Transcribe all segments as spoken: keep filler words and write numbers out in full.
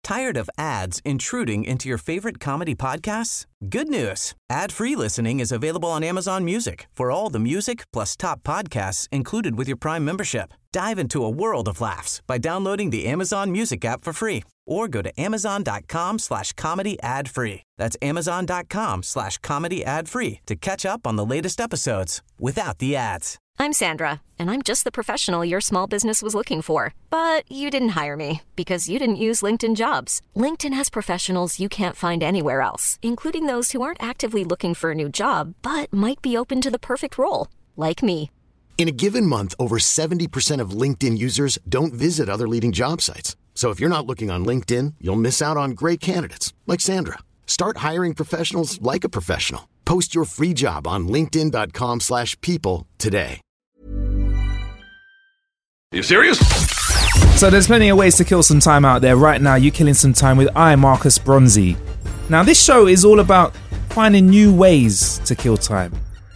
Tired of ads intruding into your favorite comedy podcasts? Good news. Ad-free listening is available on Amazon Music for all the music plus top podcasts included with your Prime membership. Dive into a world of laughs by downloading the Amazon Music app for free or go to amazon.com slash comedy ad free. That's amazon.com slash comedy ad free to catch up on the latest episodes without the ads. I'm Sandra, and I'm just the professional your small business was looking for. But you didn't hire me because you didn't use LinkedIn Jobs. LinkedIn has professionals you can't find anywhere else, including those who aren't actively looking for a new job, but might be open to the perfect role, like me. In a given month, over seventy percent of LinkedIn users don't visit other leading job sites. So if you're not looking on LinkedIn, you'll miss out on great candidates like Sandra. Start hiring professionals like a professional. Post your free job on linkedin.com slash people today. You serious? So there's plenty of ways to kill some time out there. Right now, you're killing some time with I, Marcus Bronzy. Now, this show is all about finding new ways to kill time.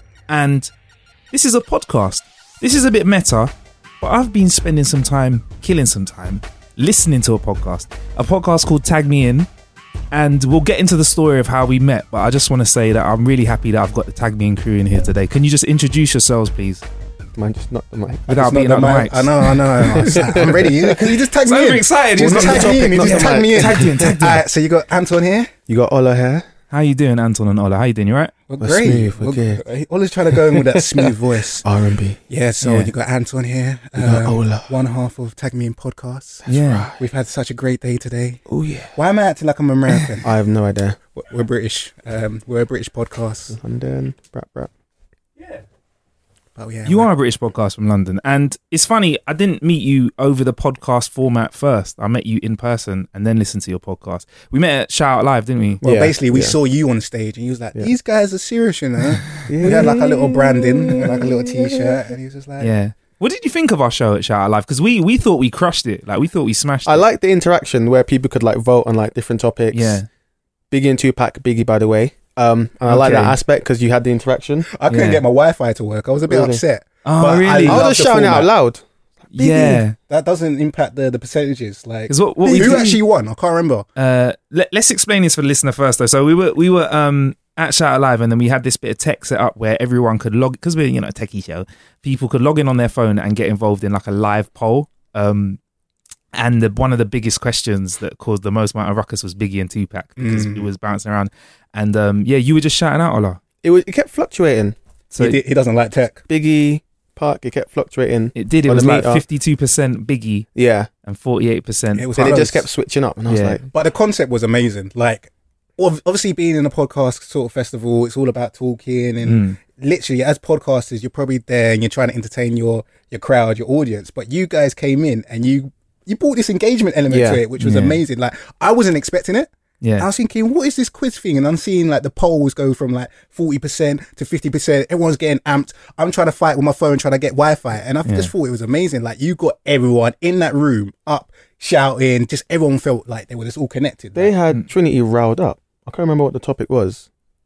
And this is a podcast. This is a bit meta, but I've been spending some time, killing some time, listening to a podcast. A podcast called Tag Me In. And we'll get into the story of how we met. But I just want to say that I'm really happy that I've got the Tag Me In crew in here today. Can you just introduce yourselves, please? Man, just not the mic. Without being on the mic. I know, I know. I'm ready. You, you just tag so me in. I'm excited. Well, just tag tag me in. not Just tag me in. Tag you in. Tag you in. Alright, so you got Anton here. You got Ola here. How you doing, Anton and Ola? How you doing? You right? We're great. Smooth, we're okay. Ola's trying to go in with that smooth voice. R and B. Yeah, so yeah. You got Anton here. You got um, Ola. One half of Tag Me In podcast. That's yeah. Right. We've had such a great day today. Oh, yeah. Why am I acting like I'm American? I have no idea. We're, we're British. Um, we're a British podcast. London. Brat, brat. Yeah. Oh, yeah, you man. are a British podcast from London, and it's funny, I didn't meet you over the podcast format first. I met you in person and then listened to your podcast. We met at Shout Out Live, didn't we? Well, yeah, basically we yeah. saw you on stage and he was like, yeah. these guys are serious, you know. yeah. We had like a little branding, like a little t-shirt, and he was just like, yeah. What did you think of our show at Shout Out Live? Because we, we thought we crushed it. Like, we thought we smashed it. I like the interaction where people could like vote on like different topics. Yeah. Biggie and Tupac, Biggie, by the way. Um, and I okay. like that aspect because you had the interaction. I couldn't yeah. get my Wi-Fi to work. I was a bit really? upset. Oh, but really? I, I was just shouting it out loud. Biggie. Yeah. That doesn't impact the, the percentages. Like, what, what who we did, actually won? I can't remember. Uh, let, let's explain this for the listener first, though. So we were we were um at Shout Out Live, and then we had this bit of tech set up where everyone could log, because we're, you know, a techie show, people could log in on their phone and get involved in like a live poll. Um, and the, one of the biggest questions that caused the most amount of ruckus was Biggie and Tupac, because Mm. it was bouncing around. And um, yeah, you were just shouting out, Ola. It was. It kept fluctuating. So he, did, he doesn't like tech. Biggie, Park. It kept fluctuating. it did. It on was the like meter. fifty-two percent Biggie Yeah, and forty-eight percent. It was and it close. just kept switching up, and I was Yeah. like, But the concept was amazing. Like, ob- obviously being in a podcast sort of festival, it's all about talking and Mm. literally as podcasters, you're probably there and you're trying to entertain your, your crowd, your audience. But you guys came in and you, you brought this engagement element Yeah. to it, which was Yeah. amazing. Like, I wasn't expecting it. I Yeah. was thinking, what is this quiz thing? And I'm seeing like the polls go from like forty percent to fifty percent. Everyone's getting amped. I'm trying to fight with my phone, trying to get Wi-Fi. And I Yeah. just thought it was amazing. Like, you got everyone in that room up, shouting. Just everyone felt like they were just all connected. they Like, had Trinity riled up. I can't remember what the topic was.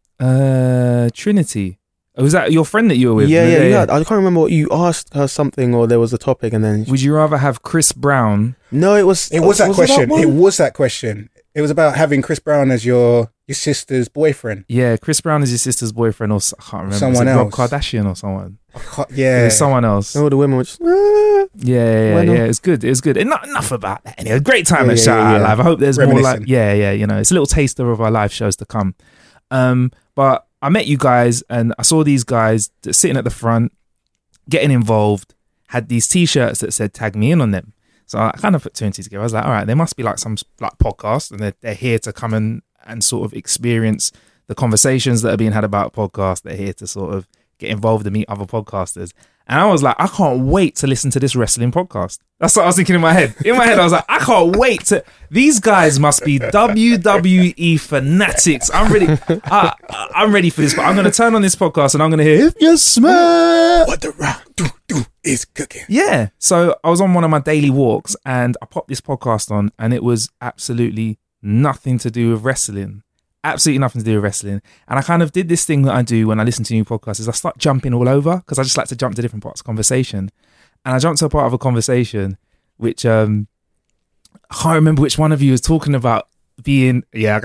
Uh, Trinity. Oh, was that your friend that you were with? yeah, yeah, yeah. I can't remember what you asked her something, or there was a topic, and then Would you rather have Chris Brown? no, it was. it was that question. one? It was that question. It was about having Chris Brown as your, your sister's boyfriend. Yeah, Chris Brown is your sister's boyfriend, or s- I can't remember. Someone Was it Rob else. Kardashian or someone? I can't- It yeah. was someone else. And all the women were just. "Ah." Yeah, yeah, Why yeah. not? It was good. It was good. And not enough about that. Anyway, great time Yeah, at yeah, Shout yeah, Out yeah. Live. I hope there's more like, Reminiscing. yeah, yeah. You know, it's a little taster of our live shows to come. Um, but I met you guys, and I saw these guys that sitting at the front, getting involved, had these T-shirts that said "Tag Me In" on them. So I kind of put two and two together. I was like, all right, there must be like some like podcast, and they're, they're here to come and and sort of experience the conversations that are being had about podcasts. They're here to sort of get involved and meet other podcasters. And I was like, I can't wait to listen to this wrestling podcast. That's what I was thinking in my head. In my head, I was like, I can't wait to. These guys must be W W E fanatics. I'm ready. I, I'm ready for this. But I'm going to turn on this podcast and I'm going to hear, if you smell What the round do do is cooking. Yeah. So I was on one of my daily walks and I popped this podcast on, and it was absolutely nothing to do with wrestling. Absolutely nothing to do with wrestling. And I kind of did this thing that I do when I listen to new podcasts, is I start jumping all over, because I just like to jump to different parts of conversation. And I jumped to a part of a conversation which um I can't remember which one of you was talking about being, yeah.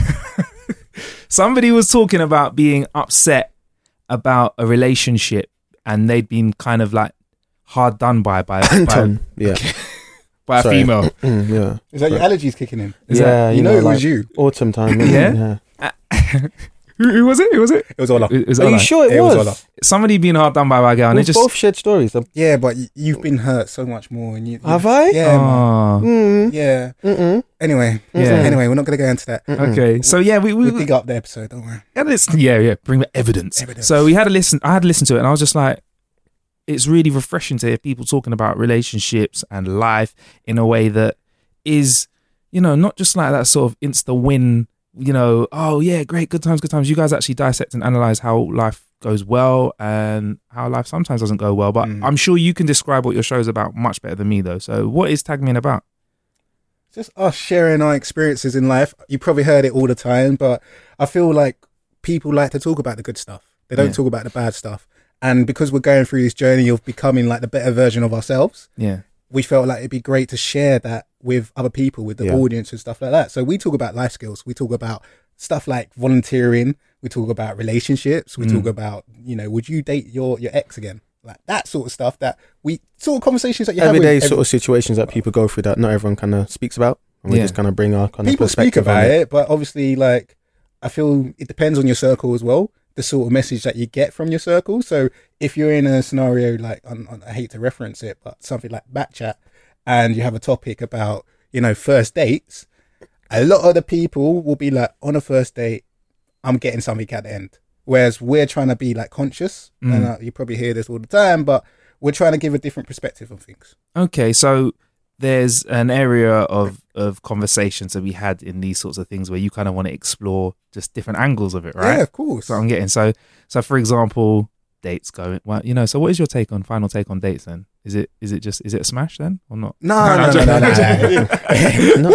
Somebody was talking about being upset about a relationship and they'd been kind of like hard done by, by, Anton, by, yeah. by a Sorry. female. Mm, yeah. Is that your allergies kicking in? Is yeah, You know it was like you. Autumn time. isn't Yeah? it? yeah. Who, who was it? Who was it? It was Ola. It was Are you Ola. sure it, It was was? Ola. Somebody being hard done by by a girl and they We've just... both shared stories. Um, Yeah, but y- you've been hurt so much more. And you, you- Have I? Yeah, man. Oh, Mm, Yeah. mm-mm. Anyway, Yeah. anyway, we're not going to go into that. okay. So yeah, we... we, We'll dig up the episode, don't worry. had a listen, yeah, yeah, bring the evidence. Evidence. So we had a listen. I had to listen to it, and I was just like, it's really refreshing to hear people talking about relationships and life in a way that is, you know, not just like that sort of insta win. You know, oh yeah, great, good times, good times. You guys actually dissect and analyze how life goes well and how life sometimes doesn't go well. But Mm. I'm sure you can describe what your show is about much better than me, though. So what is Tag Me In about? Just us sharing our experiences in life. You probably heard it all the time, but I feel like people like to talk about the good stuff. They don't Yeah. talk about the bad stuff. And because we're going through this journey of becoming like the better version of ourselves, Yeah, we felt like it'd be great to share that with other people, with the Yeah. audience and stuff like that. So we talk about life skills. We talk about stuff like volunteering. We talk about relationships. We Mm. talk about, you know, would you date your, your ex again? Like that sort of stuff that we sort of conversations that you Everyday have with sort of situations that people go through that not everyone kind of speaks about. And we Yeah. just kind of bring our kind of people speak perspective on about it. it, but obviously, like, I feel it depends on your circle as well, the sort of message that you get from your circle. So if you're in a scenario like, on, on, I hate to reference it, but something like Backchat, and you have a topic about, you know, first dates, a lot of the people will be like, on a first date, I'm getting something at the end. Whereas we're trying to be like conscious, Mm. and uh, you probably hear this all the time, but we're trying to give a different perspective on things. okay, so there's an area of of conversations that we had in these sorts of things where you kind of want to explore just different angles of it, right? Yeah, of course. That's what I'm getting. So, so for example, dates going. Well, you know. So, what is your take on final take on dates? Then is it is it just is it a smash then or not? No, no, no, no, no. no.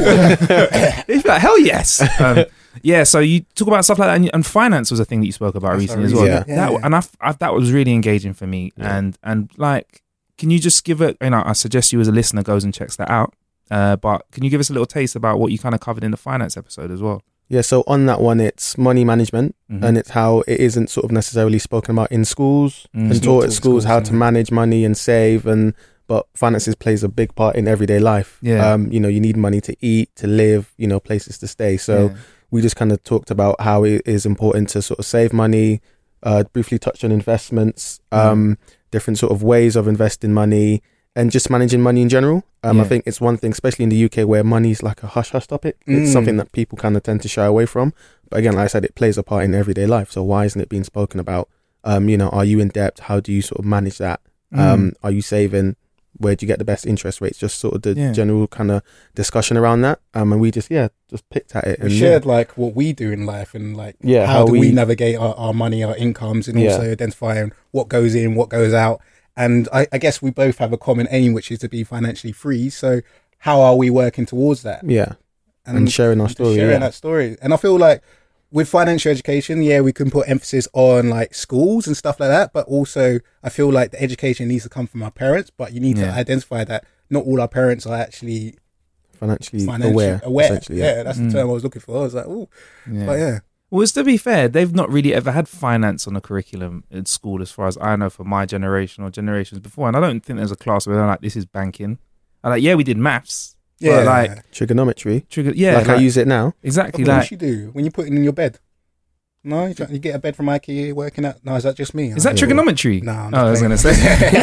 It's like hell yes. Um, yeah. So you talk about stuff like that, and, and finance was a thing that you spoke about That's recently what as I well. Yeah. That, Yeah, yeah. and I, I that was really engaging for me. Yeah. And and like, can you just give it? You know, I suggest you as a listener goes and checks that out. Uh, but can you give us a little taste about what you kind of covered in the finance episode as well? Yeah, so on that one, it's money management, Mhm. and it's how it isn't sort of necessarily spoken about in schools Mm. and It's not taught taught at in schools schools, how yeah. to manage money and save, and but finances plays a big part in everyday life. Yeah. Um, you know, you need money to eat, to live, you know, places to stay. So Yeah. we just kind of talked about how it is important to sort of save money, uh, briefly touched on investments, um, different sort of ways of investing money, and just managing money in general. Um, I Yeah. think it's one thing, especially in the U K, where money is like a hush hush topic. It's Mm. something that people kind of tend to shy away from. But again, like I said, it plays a part in everyday life. So why isn't it being spoken about? Um, you know, are you in debt? How do you sort of manage that? Mm. Um, are you saving? Where do you get the best interest rates? Just sort of the Yeah. general kind of discussion around that. Um, and we just, yeah, just picked at it. We and shared like what we do in life and like Yeah, how, how do we, we- navigate our, our money, our incomes, and Yeah. also identifying what goes in, what goes out. And I, I guess we both have a common aim, which is to be financially free. So how are we working towards that? yeah. And sharing our just story, Sharing yeah. that story. And I feel like with financial education, yeah, we can put emphasis on like schools and stuff like that. But also I feel like the education needs to come from our parents, but you need Yeah. to identify that not all our parents are actually financially, financially aware. aware. essentially, Yeah. yeah. that's Mm. the term I was looking for. I was like, oh, Yeah. but yeah. Well, it's to be fair, they've not really ever had finance on the curriculum in school, as far as I know, for my generation or generations before. And I don't think there's a class where they're like, this is banking. I'm like, yeah, we did maths. but, Yeah. like, Trigonometry. trigger, yeah, like, I use it now. exactly. What Like, you do when you put it in your bed? No, you, try- you get a bed from IKEA working out. No, is that just me? is that Oh, trigonometry? No, I'm oh, I was just going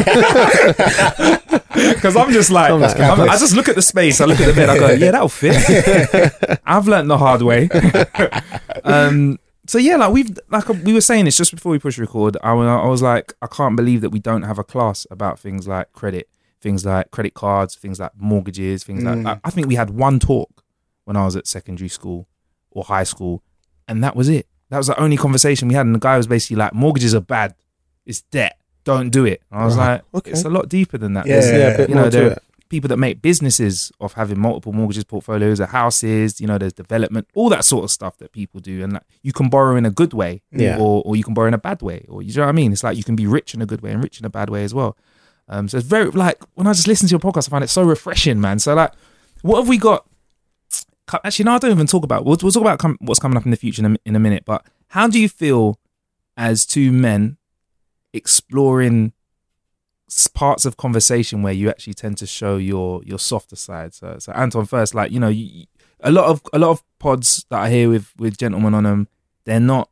to say. Because I'm just like, Thomas, I'm- I just look at the space, I look at the bed, I go, yeah, that'll fit. I've learnt the hard way. um, so yeah, like we've, like we were saying this just before we push record, I, wa- I was like, I can't believe that we don't have a class about things like credit, things like credit cards, things like mortgages, things like, Mm. like, I think we had one talk when I was at secondary school or high school, and that was it. That was the only conversation we had, and the guy was basically like, mortgages are bad, it's debt, don't do it. And I was Right. like, Okay. it's a lot deeper than that. Yeah. There's- Yeah, a bit you know, more there to are it. people that make businesses of having multiple mortgages portfolios of houses, you know, there's development, all that sort of stuff that people do. And like, you can borrow in a good way, Yeah. or, or you can borrow in a bad way, or you know what I mean? It's like you can be rich in a good way and rich in a bad way as well. Um, so it's very, like, when I just listen to your podcast, I find it so refreshing, man. So like, What have we got? Actually, no, I don't even talk about. We'll, we'll talk about com- what's coming up in the future in a, in a minute. But how do you feel as two men exploring s- parts of conversation where you actually tend to show your your softer side? So, so Anton, first, like you know, you, a lot of a lot of pods that I hear with with gentlemen on them, they're not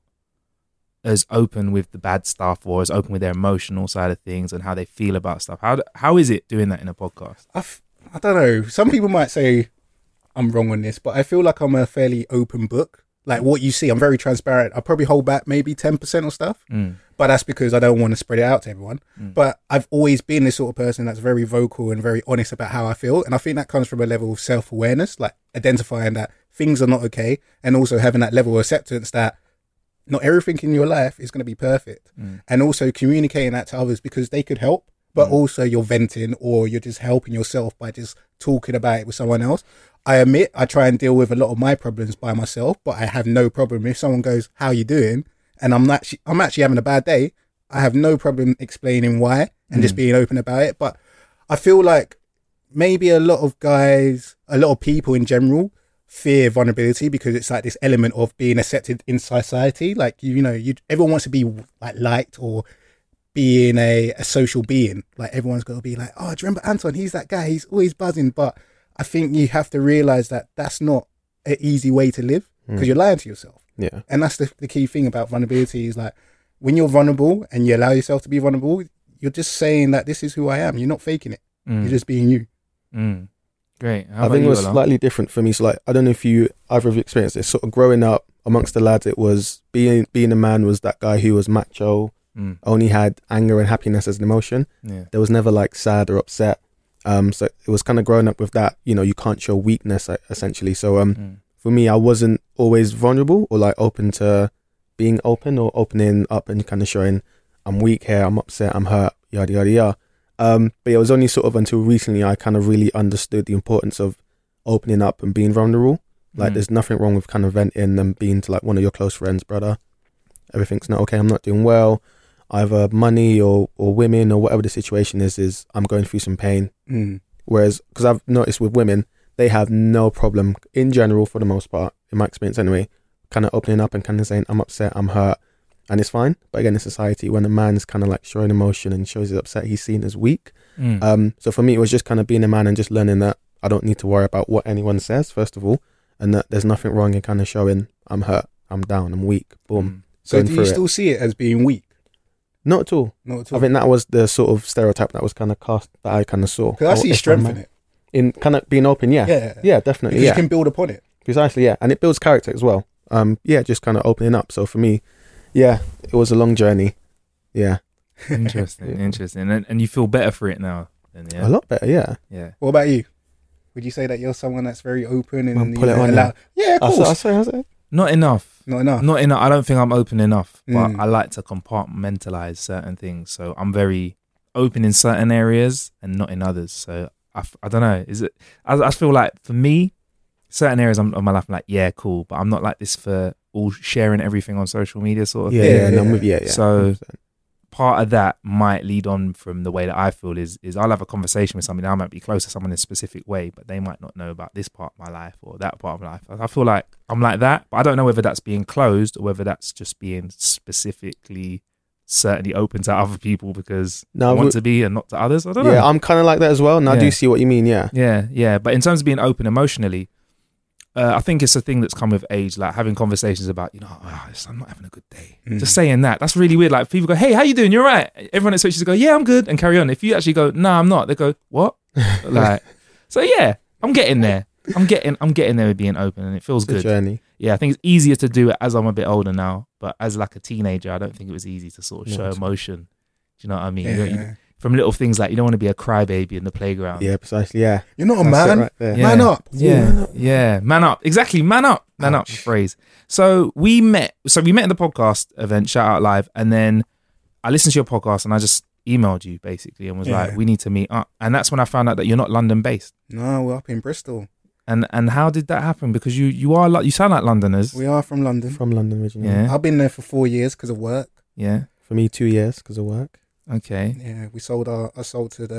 as open with the bad stuff or as open with their emotional side of things and how they feel about stuff. How how is it doing that in a podcast? I, f- I don't know. Some people might say I'm wrong on this, but I feel like I'm a fairly open book. Like what you see, I'm very transparent. I probably hold back maybe ten percent of stuff, Mm. but that's because I don't want to spread it out to everyone. Mm. But I've always been this sort of person that's very vocal and very honest about how I feel. And I think that comes from a level of self-awareness, like identifying that things are not okay and also having that level of acceptance that not everything in your life is going to be perfect. Mm. And also communicating that to others because they could help, but Mm. also you're venting or you're just helping yourself by just talking about it with someone else. I admit I try and deal with a lot of my problems by myself, but I have no problem if someone goes, "How you doing?" and I'm actually I'm actually having a bad day. I have no problem explaining why and just Mm. being open about it. But I feel like maybe a lot of guys, a lot of people in general, fear vulnerability because it's like this element of being accepted in society. Like you, you know, you everyone wants to be like liked or being a, a social being. Like everyone's got to be like, "Oh, do you remember Anton? He's that guy. He's always buzzing." But I think you have to realize that that's not an easy way to live because Mm. you're lying to yourself. Yeah. And that's the, the key thing about vulnerability is like when you're vulnerable and you allow yourself to be vulnerable, you're just saying that this is who I am. You're not faking it. Mm. You're just being you. Mm. Great. How I about think it you, was Alon? slightly different for me. So like, I don't know if you either of you experienced this. Sort of growing up amongst the lads, it was being being a man was that guy who was macho, Mm. only had anger and happiness as an emotion. Yeah. There was never like sad or upset. Um, so it was kind of growing up with that. You know, you can't show weakness uh, essentially. So um, Mm. for me, I wasn't always vulnerable or like open to being open or opening up and kind of showing I'm weak here, I'm upset, I'm hurt, yada yada yada. Um, but it was only sort of until recently I kind of really understood the importance of opening up and being vulnerable. Like Mm. there's nothing wrong with kind of venting and being to like one of your close friends, brother, everything's not okay, I'm not doing well, either money or, or women or whatever the situation is, is I'm going through some pain. Mm. Whereas, because I've noticed with women, they have no problem in general, for the most part, in my experience anyway, kind of opening up and kind of saying, I'm upset, I'm hurt, and it's fine. But again, in society, when a man's kind of like showing emotion and shows he's upset, he's seen as weak. Mm. Um, so for me, it was just kind of being a man and just learning that I don't need to worry about what anyone says, first of all, and that there's nothing wrong in kind of showing I'm hurt, I'm down, I'm weak, boom. Mm. So Going do you through it. still see it as being weak? Not at all. Not at all. I think that was the sort of stereotype that was kind of cast, that I kind of saw. Because I see Oh, if strength I'm- in it. In kind of being open, yeah. Yeah. Yeah, definitely, Because yeah. you can build upon it. Precisely, yeah. And it builds character as well. Um, yeah, just kind of opening up. So for me, yeah, it was a long journey. Yeah. Interesting, interesting. And, and you feel better for it now? Then, yeah? A lot better, yeah. Yeah. What about you? Would you say that you're someone that's very open and Well, you pull it know, on allow- now. Yeah, of I course. saw, I saw, I saw. Not enough. Not enough. Not enough. I don't think I'm open enough, but Mm. I like to compartmentalize certain things. So I'm very open in certain areas and not in others. So I, f- I don't know. Is it? I, I feel like for me, certain areas of my life, I'm like, yeah, cool. But I'm not like this for all sharing everything on social media sort of Yeah, thing. yeah, no, I'm yeah. with, yeah, yeah. So- one hundred percent. Part of that might lead on from the way that I feel is is I'll have a conversation with somebody. I might be close to someone in a specific way, but they might not know about this part of my life or that part of my life. I feel like I'm like that, but I don't know whether that's being closed or whether that's just being specifically certainly open to other people because No, I want we- to be and not to others. I don't know. Yeah, I'm kind of like that as well. And I Yeah. do see what you mean, yeah. Yeah, yeah. But in terms of being open emotionally, uh, I think it's a thing that's come with age, like having conversations about, you know, oh, I'm not having a good day. Mm. Just saying that. That's really weird. Like people go, hey, how you doing? You're right. Everyone expects you to go, yeah, I'm good, and carry on. If you actually go, no, I'm not, they go, what? Like, so yeah, I'm getting there. I'm getting, I'm getting there with being open, and it feels It's a good. journey. Yeah, I think it's easier to do it as I'm a bit older now. But as like a teenager, I don't think it was easy to sort of No, show it's- emotion. Do you know what I mean? Yeah. You know, you- from little things like you don't want to be a crybaby in the playground. Yeah, precisely, yeah. You're not a That's it man. right there. Yeah. Man up. Yeah, yeah, man up. Exactly, man up, man up. Ouch. Phrase. So we met. So we met in the podcast event, Shout Out Live, and then I listened to your podcast and I just emailed you basically and was Yeah. like, we need to meet up. And that's when I found out that you're not London based. No, we're up in Bristol. And and how did that happen? Because you you are like you sound like Londoners. We are from London. From London originally. Yeah. I've been there for four years because of work. Yeah. For me, two years because of work. Okay. Yeah, we sold our. I sold to the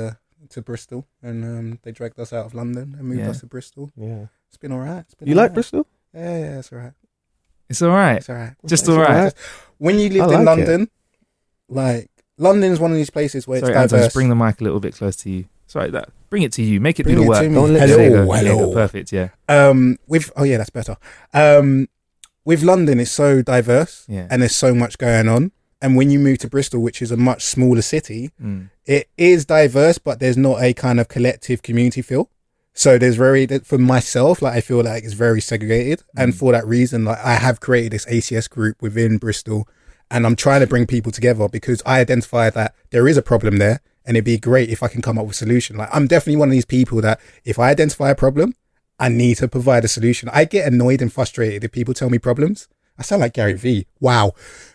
to Bristol, and um, they dragged us out of London and moved Yeah. us to Bristol. Yeah. It's been all right. It's been You all like right. Bristol? Yeah, yeah, it's all right. It's all right. It's all right. Just It's all right. Just- When you lived I in like it. London, like London's one of these places where Sorry, it's Anton, diverse. just bring the mic a little bit close to you. Sorry, that. Bring it to you. Make it Bring do the it work. to me. Don't let- There you Hello, go. There you go. hello. Perfect. Yeah. Um, with oh yeah, that's better. Um, with London, it's so diverse, Yeah. and there's so much going on. And when you move to Bristol, which is a much smaller city, Mm. it is diverse, but there's not a kind of collective community feel. So there's very, for myself, like I feel like it's very segregated. And Mm. for that reason, like I have created this A C S group within Bristol, and I'm trying to bring people together because I identify that there is a problem there, and it'd be great if I can come up with a solution. Like I'm definitely one of these people that if I identify a problem, I need to provide a solution. I get annoyed and frustrated if people tell me problems. I sound like Gary Vee. Wow.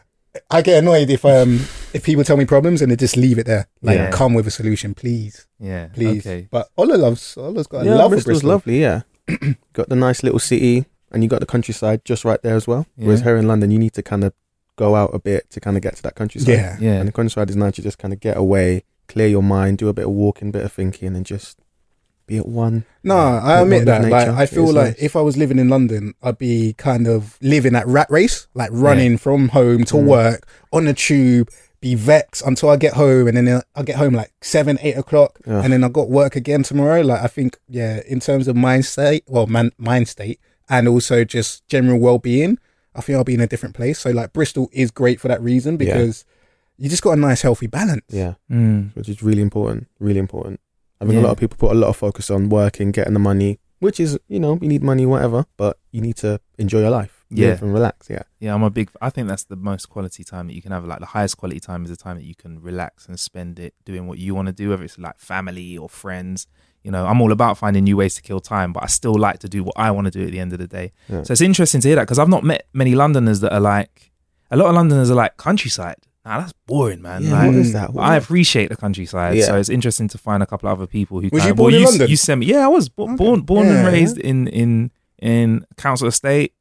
I get annoyed if um if people tell me problems and they just leave it there. Like, Yeah. come with a solution, please, Yeah. please. Okay. But Ola loves, Ola's got a Yeah, love for Bristol's Bristol. lovely, yeah. Got the nice little city, and you got the countryside just right there as well. Whereas Yeah. here in London, you need to kind of go out a bit to kind of get to that countryside. Yeah. Yeah. And the countryside is nice to just kind of get away, clear your mind, do a bit of walking, bit of thinking, and just be at one. No, I Bit admit one that. with Like, nature. I feel It's like nice. if I was living in London, I'd be kind of living that rat race, like running from home to Mm. work on the tube, be vexed until I get home, and then I get home like seven, eight o'clock, Ugh. and then I got work again tomorrow. Like, I think, yeah, in terms of mind state, well, man, mind state, and also just general well being, I think I'll be in a different place. So, like, Bristol is great for that reason Yeah. because you just got a nice, healthy balance. Yeah, Mm. which is really important, really important. I think Yeah. a lot of people put a lot of focus on working, getting the money, which is, you know, you need money, whatever, but you need to enjoy your life. Yeah. Live and relax, yeah. Yeah, I'm a big. I think that's the most quality time that you can have. Like the highest quality time is the time that you can relax and spend it doing what you want to do, whether it's like family or friends. You know, I'm all about finding new ways to kill time, but I still like to do what I want to do at the end of the day. Yeah. So it's interesting to hear that because I've not met many Londoners that are like. A lot of Londoners are like countryside. Nah, that's boring, man. Yeah, Like, what is that? What I is- appreciate the countryside, Yeah. so it's interesting to find a couple of other people who. Was kind you of- born well, in you, London? You sent me. Yeah, I was bo- Okay. born born and Yeah. raised in in in council estate.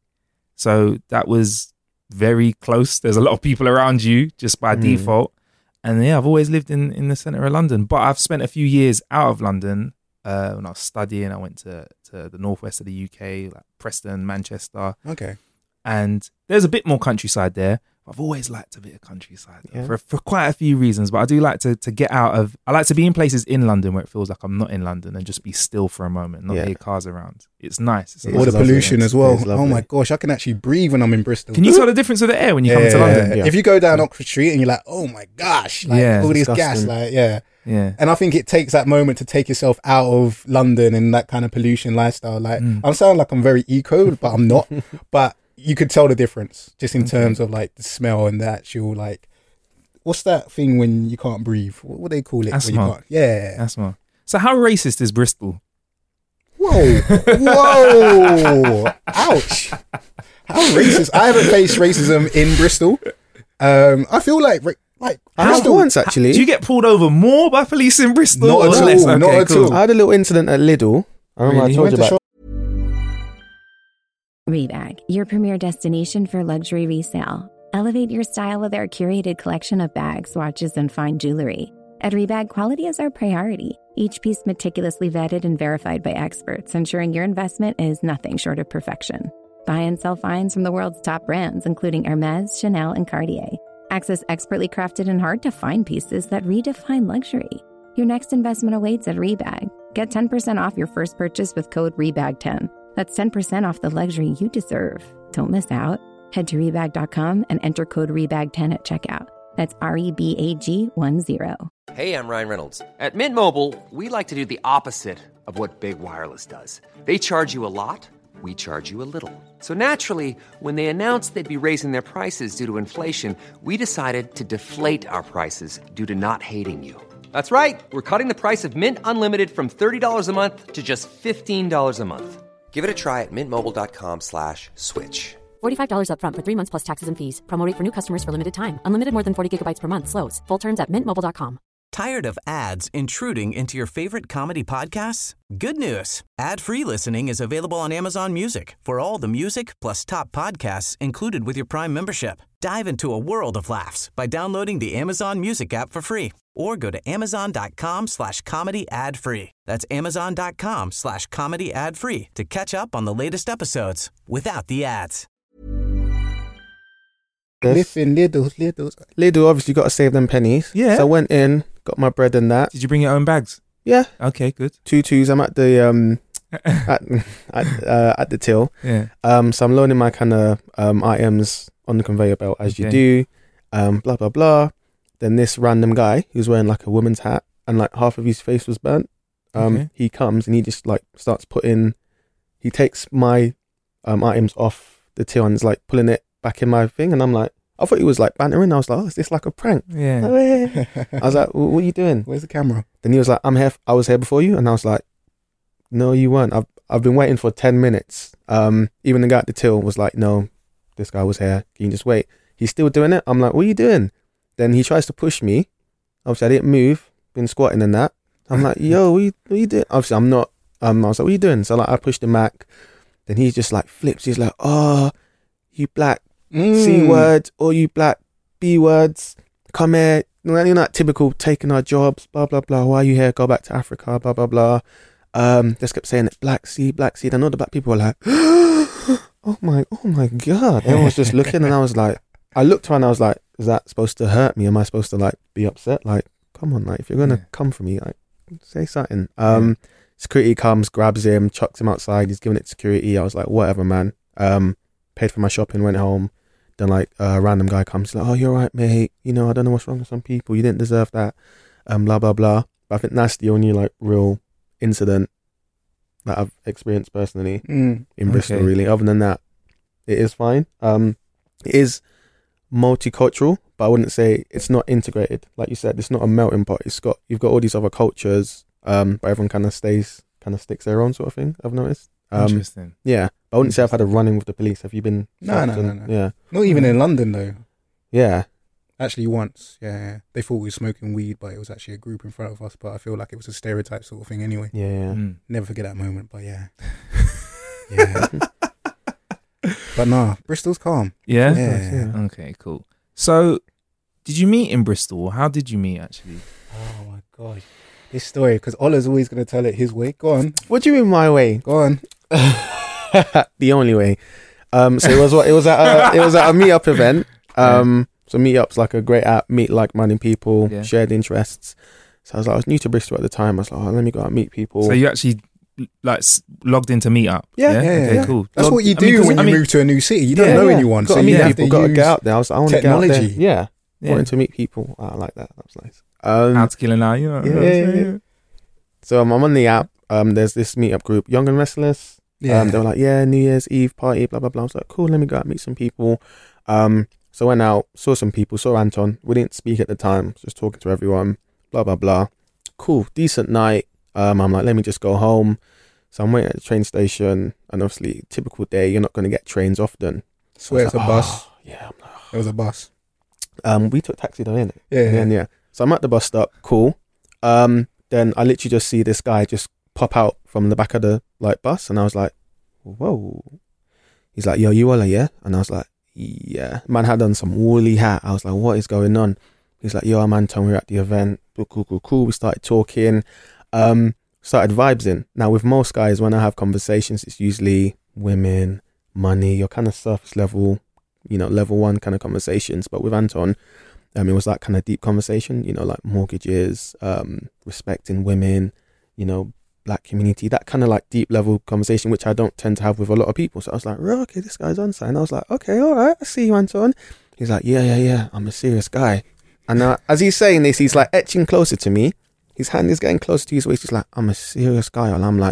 So that was very close. There's a lot of people around you just by Mm. default. And yeah, I've always lived in, in the centre of London. But I've spent a few years out of London. Uh, when I was studying, I went to, to the northwest of the U K, like Preston, Manchester. Okay. And there's a bit more countryside there. I've always liked a bit of countryside though, Yeah. for for quite a few reasons. But I do like to to get out of. I like to be in places in London where it feels like I'm not in London and just be still for a moment, not Yeah. hear cars around. It's nice. It's a It All nice the is lovely. pollution as well. It's Oh lovely. my gosh, I can actually breathe when I'm in Bristol. Can you tell the difference of the air when you come into London? Yeah. If you go down Oxford Street and you're like, oh my gosh, like Yeah. all this gas, Disgusting. like, yeah. Yeah. And I think it takes that moment to take yourself out of London and that kind of pollution lifestyle. Like, Mm. I'm sounding like I'm very eco, but I'm not. But you could tell the difference just in terms of like the smell and the actual, like, what's that thing when you can't breathe? What, what do they call it? when you Asthma. can't? Yeah. Asthma. So how racist is Bristol? Whoa. Whoa. Ouch. How racist. I haven't faced racism in Bristol. Um, I feel like, ra- like, I have Bristol- once, actually. Do you get pulled over more by police in Bristol? Not or at less? all, Okay, not at cool. all. I had a little incident at Lidl. I remember Really? I told Went you to about. shop- Rebag, your premier destination for luxury resale. Elevate your style with our curated collection of bags, watches, and fine jewelry. At Rebag, quality is our priority. Each piece meticulously vetted and verified by experts, ensuring your investment is nothing short of perfection. Buy and sell finds from the world's top brands, including Hermes, Chanel, and Cartier. Access expertly crafted and hard-to-find pieces that redefine luxury. Your next investment awaits at Rebag. Get ten percent off your first purchase with code REBAG ten. That's ten percent off the luxury you deserve. Don't miss out. Head to rebag dot com and enter code rebag ten at checkout. That's R E B A G one zero. Hey, I'm Ryan Reynolds. At Mint Mobile, we like to do the opposite of what Big Wireless does. They charge you a lot, we charge you a little. So naturally, when they announced they'd be raising their prices due to inflation, we decided to deflate our prices due to not hating you. That's right. We're cutting the price of Mint Unlimited from thirty dollars a month to just fifteen dollars a month. Give it a try at mintmobile.com slash switch. forty-five dollars up front for three months plus taxes and fees. Promo rate for new customers for limited time. Unlimited more than forty gigabytes per month slows. Full terms at mint mobile dot com. Tired of ads intruding into your favorite comedy podcasts? Good news. Ad-free listening is available on Amazon Music for all the music plus top podcasts included with your Prime membership. Dive into a world of laughs by downloading the Amazon Music app for free or go to amazon.com slash comedy ad free. That's amazon.com slash comedy ad free to catch up on the latest episodes without the ads. Liffin, Lidl, Lidl. Lidl, obviously got to save them pennies. Yeah. So I went in, got my bread and that. Did you bring your own bags? Yeah. Okay, good. Two twos. I'm at the um at at, uh, at the till. Yeah. Um. So I'm loading my kind of um items on the conveyor belt as Okay. you do. Um. Blah blah blah. Then this random guy who's wearing like a woman's hat and like half of his face was burnt. Um. Okay. He comes and he just like starts putting. He takes my um items off the till and is like pulling it back in my thing, and I'm like, I thought he was like bantering. I was like, oh, is this like a prank? Yeah. No way. I was like, what are you doing? Where's the camera? Then he was like, I'm here. I was here before you, and I was like, no, you weren't. I've I've been waiting for ten minutes. Um, even the guy at the till was like, no, this guy was here. Can you just wait? He's still doing it. I'm like, what are you doing? Then he tries to push me. Obviously, I didn't move. Been squatting and that. I'm like, yo, what are you, what are you doing? Obviously, I'm not. Um, I was like, what are you doing? So like, I pushed him back. Then he just like flips. He's like, oh, you black Mm. C words, or you black B words. Come here. You're not typical taking our jobs. Blah blah blah. Why are you here? Go back to Africa. Blah blah blah. Um, just kept saying it. Black sea, black sea. And all the black people were like, oh my, oh my god. Everyone was just looking, and I was like, I looked around. I was like, is that supposed to hurt me? Am I supposed to like be upset? Like, come on, like if you're gonna Yeah. come for me, like say something. Um, yeah. Security comes, grabs him, chucks him outside. He's giving it to security. I was like, whatever, man. Um, paid for my shopping, went home. Then like a uh, random guy comes, like, oh, you're right, mate. You know, I don't know what's wrong with some people. You didn't deserve that. Um, blah blah blah. But I think that's the only like real incident that I've experienced personally Mm. in Bristol. Okay. Really, other than that, it is fine. Um, it is multicultural, but I wouldn't say it's not integrated. Like you said, it's not a melting pot. It's got you've got all these other cultures, um, but everyone kind of stays, kind of sticks their own sort of thing. I've noticed. Um, Interesting. yeah, but I wouldn't say I've had a run-in with the police. Have you been? No, stopped no, no, and- no. Yeah, Not even in London though. yeah. Actually, once, yeah, yeah. They thought we were smoking weed, but it was actually a group in front of us. But I feel like it was a stereotype sort of thing anyway. Yeah, yeah. Mm. Never forget that moment, but yeah. Yeah. But nah, Bristol's calm. Yeah? Yeah. Okay, cool. So, did you meet in Bristol? How did you meet, actually? Oh my god. This story, because Ola's always going to tell it his way. Go on. What do you mean my way? Go on. The only way. Um, so it was what it was at a, it was at a meetup event. Um, so meetup's like a great app, meet like-minded people, Yeah. shared interests. So I was like, I was new to Bristol at the time. I was like, oh, let me go out and meet people. So, you actually like s- logged into Meetup? Yeah, yeah, Okay, yeah. cool. That's Log- what you I do mean, 'cause- when I you mean, move to a new city. You don't Yeah, know yeah. anyone, Got so to meet you have people. to Got to use get out there. I was, I want to get out there. technology. Yeah, Yeah. wanted to meet people. I like that. That was nice. Um, How to kill an hour, you know? yeah, yeah, yeah. So um, I'm on the app. Um, there's this meetup group, Young and Restless. Yeah. Um, they were like, yeah, New Year's Eve party, blah blah blah. I was like, cool. Let me go out and meet some people. Um, so I went out, saw some people, saw Anton. We didn't speak at the time, just talking to everyone. Blah blah blah. Cool, decent night. Um, I'm like, let me just go home. So I'm waiting at the train station, and obviously, typical day, you're not going to get trains often. Swear I it's was a like, bus. "Oh, yeah, I'm like, It was a bus. um, we took taxi though, innit? Yeah, yeah. Yeah, yeah. So I'm at the bus stop. Cool. Um, then I literally just see this guy just pop out from the back of the like bus, and I was like, whoa. He's like, yo, you Ola, yeah? And I was like, yeah. Man had on some woolly hat. I was like, what is going on? He's like, yo, I'm Anton. We're at the event. Cool, cool, cool, cool. We started talking. Um, started vibes in. Now with most guys, when I have conversations, it's usually women, money, your kind of surface level, you know, level one kind of conversations. But with Anton, um, it was that kind of deep conversation, you know, like mortgages, um, respecting women, you know, black community, that kind of like deep level conversation, which I don't tend to have with a lot of people. So I was like, oh, okay, this guy's on side. And I was like, okay, all right, I see you, Anton. He's like, yeah, yeah, yeah, I'm a serious guy. And uh, as he's saying this, he's like etching closer to me. His hand is getting closer to his waist. He's like, I'm a serious guy. And I'm like,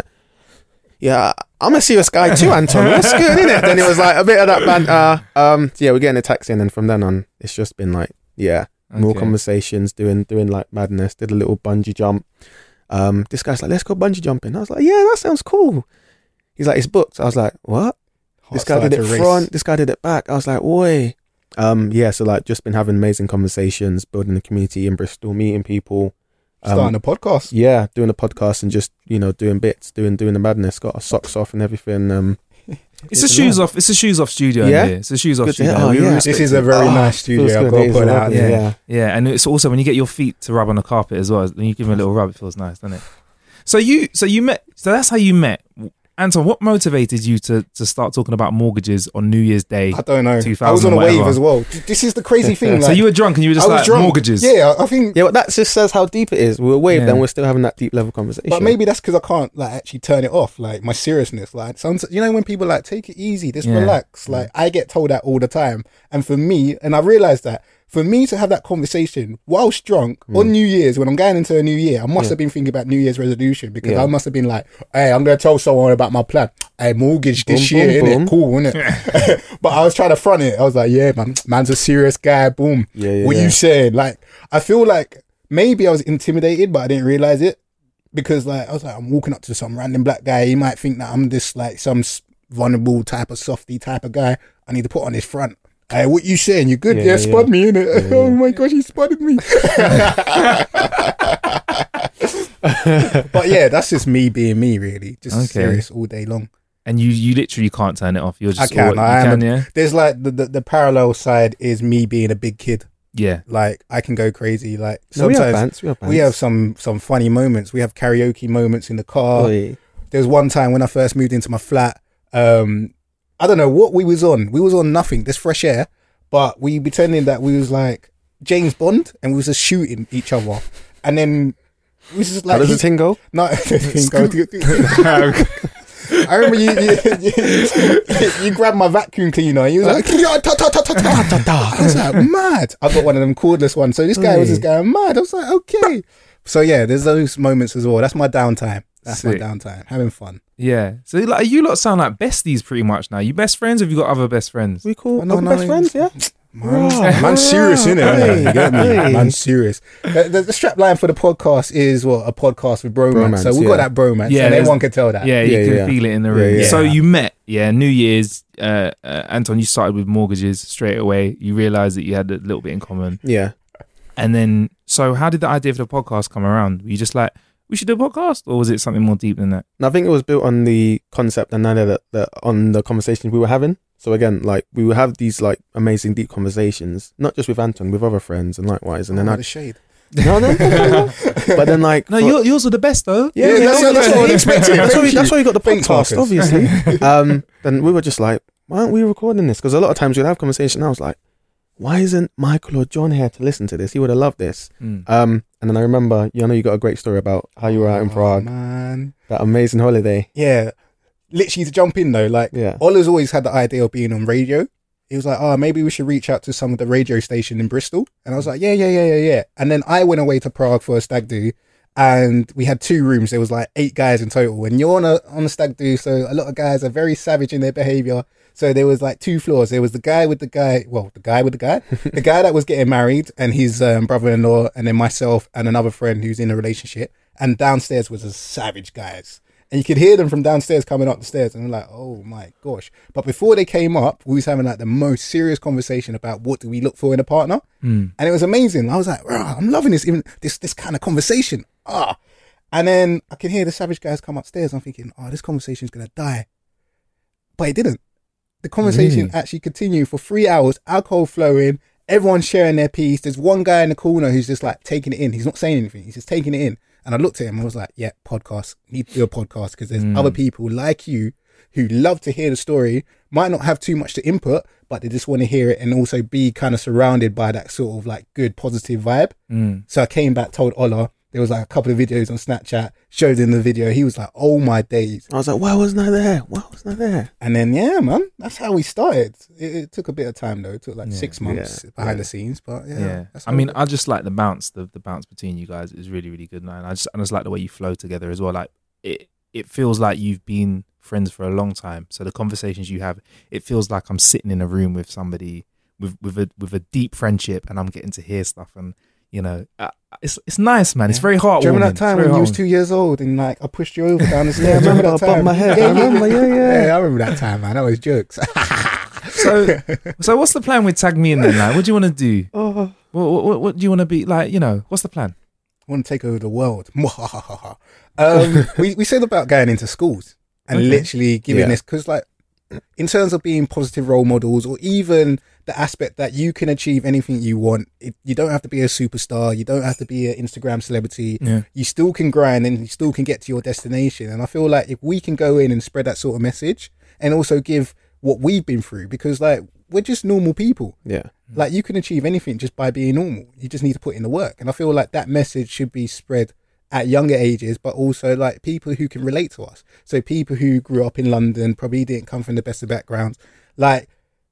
yeah, I'm a serious guy too, Anton. That's good, isn't it? Then it was like a bit of that banter. Um, so yeah, we're getting a taxi, and then from then on, it's just been like, yeah, more Okay. conversations, doing doing like madness. Did a little bungee jump. Um, this guy's like, let's go bungee jumping. I was like, yeah, that sounds cool. He's like, it's booked. I was like, what? This guy did it Started to race. front. This guy did it back. I was like, oi. Um, yeah, so like just been having amazing conversations, building a community in Bristol, meeting people. Um, Starting a podcast. Yeah, doing a podcast and just, you know, doing bits, doing doing the madness. Got our socks off and everything. Um, It's a shoes off. It's a shoes off studio. Yeah? in here. It's a shoes off Good to studio. hear. Oh, We yeah. respect This is a it. very Oh, nice studio. feels I've good. got It to is put it out lovely, there. Yeah. Yeah. yeah, and it's also when you get your feet to rub on the carpet as well. When you give them a little rub, it feels nice, doesn't it? So you, so you met. So that's how you met, Anton. What motivated you to to start talking about mortgages on New Year's Day? I don't know. two thousand I was on a whatever. wave as well. This is the crazy thing. So like, you were drunk and you were just I was like drunk. mortgages. Yeah, I think. Yeah, but that just says how deep it is. We're waved Yeah. and we're still having that deep level conversation. But maybe that's because I can't like actually turn it off. Like my seriousness, like some, you know, when people like take it easy, just Yeah. relax. Like I get told that all the time, and for me, and I realized that for me to have that conversation whilst drunk on New Year's, when I'm going into a new year, I must Yeah. have been thinking about New Year's resolution because Yeah. I must have been like, "Hey, I'm going to tell someone about my plan. Hey, mortgage this Boom, year, boom, innit? boom. Cool, innit?" But I was trying to front it. I was like, "Yeah, man, man's a serious guy. Boom. Yeah, yeah, what yeah. you saying?" Like, I feel like maybe I was intimidated, but I didn't realize it. Because like I was like, I'm walking up to some random black guy. He might think that I'm this like some s- vulnerable type of softy type of guy. I need to put on his front. Hey, what you saying? You good? Yeah, Yeah, yeah, spud yeah. me innit? Yeah, Oh yeah. my gosh, he spudded me. But yeah, that's just me being me, really. Just Okay. serious all day long. And you, you literally can't turn it off. You're just I can. all- I you am can, a- yeah, There's like the, the the parallel side is me being a big kid. yeah. Like I can go crazy. Like No, we have sometimes bands. We have bands. we have some some funny moments. We have karaoke moments in the car. Oi. There was one time when I first moved into my flat. Um, I don't know what we was on. We was on nothing, just fresh air. But we pretending that we was like James Bond and we was just shooting each other. And then we was just like, How does he- the thing go? no, the thing go- I remember you you, you, you grabbed my vacuum cleaner. And you was like, "Ta, ta, ta, ta, ta, ta, ta." I was like, mad. I got one of them cordless ones. So this guy was just going mad. I was like, okay. So yeah, there's those moments as well. That's my downtime. That's Sick. my downtime. Having fun. Yeah. So like you lot sound like besties pretty much now. You best friends or have you got other best friends? We call Oh, no, other no, best no, friends, yeah? Man, Right, man's serious, right. innit? Hey, You get me? hey. Man's serious. The, the, the strap line for the podcast is what? A podcast with bromance. Bromance, so we yeah. got that bromance. Yeah, and there's- everyone can tell that. Yeah, you Yeah, can yeah. feel it in the Yeah, room. yeah. So you met, yeah, New Year's. Uh, uh, Anton, you started with mortgages straight away. You realised that you had a little bit in common, Yeah. and then so how did the idea for the podcast come around? Were you just like, we should do a podcast, or was it something more deep than that? And I think it was built on the concept and idea that, that on the conversations we were having. So again, like we would have these like amazing deep conversations, not just with Anton, with other friends and likewise. And Oh, then I, the shade. no, no, no, no, no. But then like, No, for- your, yours were the best though. yeah, Yeah, yeah, that's- yeah, that's yeah, what I yeah. expected. That's why, we, Thank that's you. why we got the Thanks, podcast, Marcus. obviously. um, then we were just like, why aren't we recording this? Because a lot of times we'd have conversation. I was like, why isn't Michael or John here to listen to this? He would have loved this. Mm. Um, and then I remember, you know, you got a great story about how you were out in Oh, Prague, man. that amazing holiday. Yeah. Literally to jump in though, like Yeah. Ola's always had the idea of being on radio. He was like, oh, maybe we should reach out to some of the radio station in Bristol. And I was like, yeah, yeah, yeah, yeah, yeah. And then I went away to Prague for a stag do. And we had two rooms. There was like eight guys in total. And you're on a on a stag do, so a lot of guys are very savage in their behavior. So there was like two floors. There was the guy with the guy, well, the guy with the guy, the guy that was getting married, and his um, brother-in-law, and then myself and another friend who's in a relationship. And downstairs was the savage guys. And you could hear them from downstairs coming up the stairs, and I'm like, oh my gosh. But before they came up, we was having like the most serious conversation about what do we look for in a partner. Mm. And it was amazing. I was like, "Rah, I'm loving this, even this this kind of conversation. Ah. And then I can hear the savage guys come upstairs. I'm thinking, oh, this conversation's gonna die. But it didn't. The conversation Really? actually continued for three hours, alcohol flowing, everyone sharing their piece. There's one guy in the corner who's just like taking it in. He's not saying anything, he's just taking it in. And I looked at him and I was like, yeah, podcast. Need to do a podcast because there's Mm. other people like you who love to hear the story, might not have too much to input, but they just want to hear it and also be kind of surrounded by that sort of like good, positive vibe. Mm. So I came back, told Ola, there was like a couple of videos on Snapchat, showed him the video. He was like, oh my days. I was like, why wasn't I there? Why wasn't I there? And then, yeah, man, that's how we started. It, it took a bit of time though. It took like Yeah. six months Yeah. behind Yeah. the scenes, but yeah. Yeah, that's I how mean, it- I just like the bounce. The, the bounce between you guys is really, really good, man. I just, I just like the way you flow together as well. Like it, it feels like you've been friends for a long time. So the conversations you have, it feels like I'm sitting in a room with somebody with with a with a deep friendship, and I'm getting to hear stuff. And you know, uh, it's it's nice, man. It's very heartwarming. Do you remember that time It's very when you was heartwarming. two years old and like I pushed you over down the Yeah, stairs? I remember, I bumped my head. I remember, yeah, yeah. Yeah, I remember that time, man. That was jokes. So, so what's the plan with Tag Me In then? Like, what do you want to do? Oh, What, what, what do you want to be like? You know, what's the plan? I want to take over the world. um, we we said about going into schools and Okay. literally giving Yeah. this because like in terms of being positive role models, or even the aspect that you can achieve anything you want. It, you don't have to be a superstar. You don't have to be an Instagram celebrity. Yeah. You still can grind and you still can get to your destination. And I feel like if we can go in and spread that sort of message, and also give what we've been through, because like we're just normal people. Yeah. Like you can achieve anything just by being normal. You just need to put in the work. And I feel like that message should be spread at younger ages, but also like people who can relate to us. So people who grew up in London, probably didn't come from the best of backgrounds. Like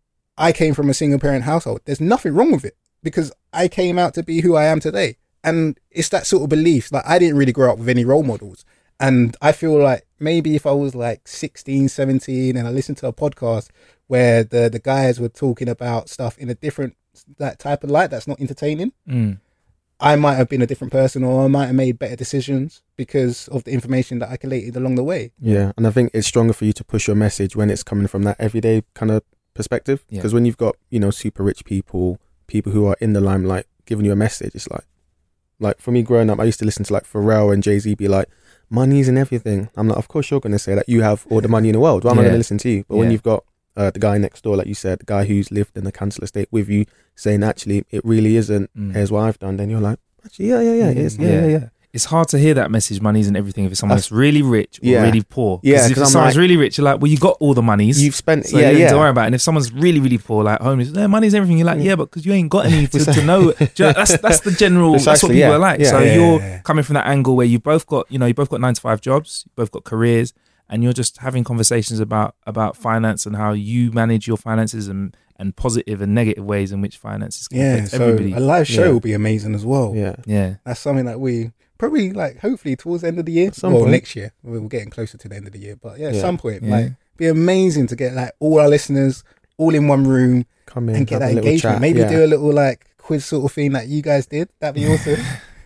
I came from a single parent household. There's nothing wrong with it, because I came out to be who I am today. And it's that sort of belief. Like I didn't really grow up with any role models. And I feel like maybe if I was like sixteen, seventeen and I listened to a podcast where the, the guys were talking about stuff in a different that type of light that's not entertaining, Mm. I might have been a different person, or I might have made better decisions because of the information that I collated along the way. Yeah, and I think it's stronger for you to push your message when it's coming from that everyday kind of perspective. Yeah. Because when you've got, you know, super rich people, people who are in the limelight giving you a message, it's like, like for me growing up, I used to listen to like Pharrell and Jay-Z be like, money's and everything. I'm like, of course you're going to say that you have all the money in the world. Why am I Yeah. going to listen to you? But when Yeah. you've got uh, the guy next door, like you said, the guy who's lived in the council estate with you, saying actually it really isn't, Mm. here's what I've done, then you're like, actually, yeah, yeah, yeah, it is. Yeah, yeah, yeah. It's hard to hear that message, money isn't everything, if it's someone that's really rich or Yeah. really poor. Yeah, Because if 'cause I'm someone's like- really rich, you're like, well, you got all the monies. You've spent, so yeah, you don't need yeah. to worry about it. And if someone's really, really poor, like homeless, yeah, money's everything. You're like, yeah, but because you ain't got any to, to know. Do you know, that's that's the general. that's what Precisely, people yeah. are like. Yeah. So Yeah. you're coming from that angle where you both got, you know, you both got nine to five jobs, you both got careers, and you're just having conversations about about finance and how you manage your finances and and positive and negative ways in which finances can Yeah, affect so everybody. a live show Yeah. will be amazing as well. Yeah. Yeah. That's something that we probably like, hopefully towards the end of the year, At some well, point. next year. We're we're getting closer to the end of the year, but yeah, at Yeah. some point, Yeah. like, be amazing to get like all our listeners all in one room Come in and get have that a little engagement. chat, Maybe yeah. do a little like quiz sort of thing that you guys did. That'd be awesome.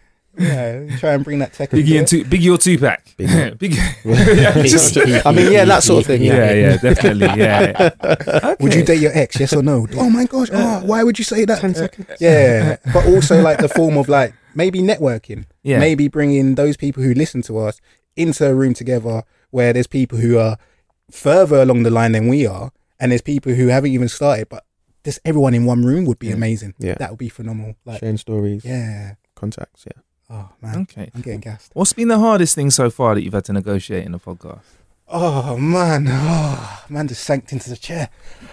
Yeah, try and bring that tech. into Biggie and it. two, Biggie or Tupac. Big- Big. Just- I mean, yeah, that sort of thing. Yeah, Yeah, yeah, definitely. Yeah. Would you date your ex? Yes or no? Oh my gosh! Oh, why would you say that? Ten seconds. Yeah, but also like the form of like maybe networking. Yeah. Maybe bringing those people who listen to us into a room together where there's people who are further along the line than we are, and there's people who haven't even started, but just everyone in one room would be amazing. Yeah. That would be phenomenal. Like, Sharing stories, yeah. contacts, yeah. Oh man, Okay. I'm getting gassed. What's been the hardest thing so far that you've had to negotiate in the podcast? Oh man, oh man, just sank into the chair.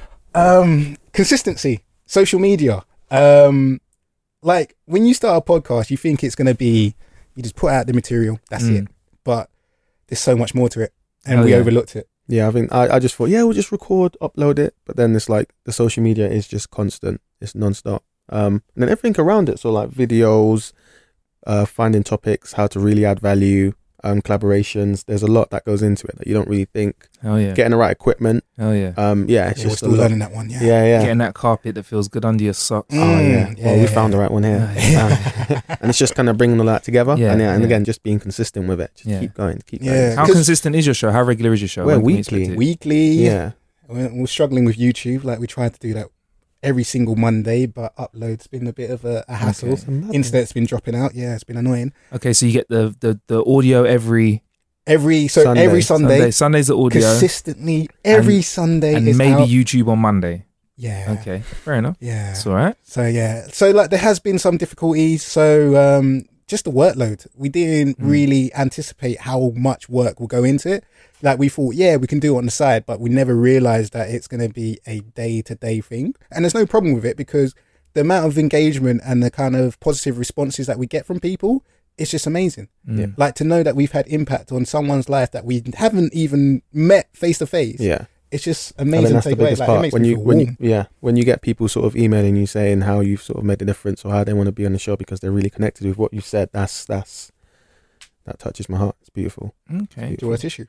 Um, consistency, social media. Um, like when you start a podcast, you think it's gonna be, you just put out the material, that's Mm. it. But there's so much more to it, and Oh, we yeah. overlooked it. Yeah, I think I, I just thought, yeah, we'll just record, upload it. But then it's like the social media is just constant. It's non-stop. Um, and then everything around it. So like videos, uh, finding topics, how to really add value, um, collaborations. There's a lot that goes into it that you don't really think. Hell yeah. Getting the right equipment. Hell yeah. Um, yeah, it's Yeah, we're just a still lot. learning that one. Yeah. Yeah, yeah. Getting that carpet that feels good under your socks. Mm. Oh yeah. yeah, Well, we yeah, found the right one here. Um, and it's just kind of bringing all that together. Yeah, and yeah, and yeah. again, just being consistent with it. Just Yeah. keep going, keep Yeah. going. How 'Cause- consistent is your show? How regular is your show? We're When can we weekly. expect it? Weekly. Yeah. We're, we're struggling with YouTube. Like we tried to do that every single Monday, but upload's been a bit of a, a hassle. Okay. Internet's been dropping out. Yeah, it's been annoying. Okay, so you get the, the, the audio every Every so Sunday. every Sunday, Sunday. Sunday's the audio. consistently every And- Sunday and is maybe out. YouTube on Monday. Yeah. Okay, fair enough. Yeah. It's all right. So yeah. So like there has been some difficulties. So um just the workload. We didn't Mm. really anticipate how much work will go into it. Like we thought, yeah, we can do it on the side, but we never realized that it's going to be a day to day thing. And there's no problem with it because the amount of engagement and the kind of positive responses that we get from people, it's just amazing. Mm. Like to know that we've had impact on someone's life that we haven't even met face to face. Yeah. It's just I think amazing that's to the take away. biggest Like, it part makes when me you feel when you warm. yeah when you get people sort of emailing you saying how you've sort of made a difference or how they want to be on the show because they're really connected with what you said. That's that's that touches my heart. It's beautiful. Okay. Do a tissue.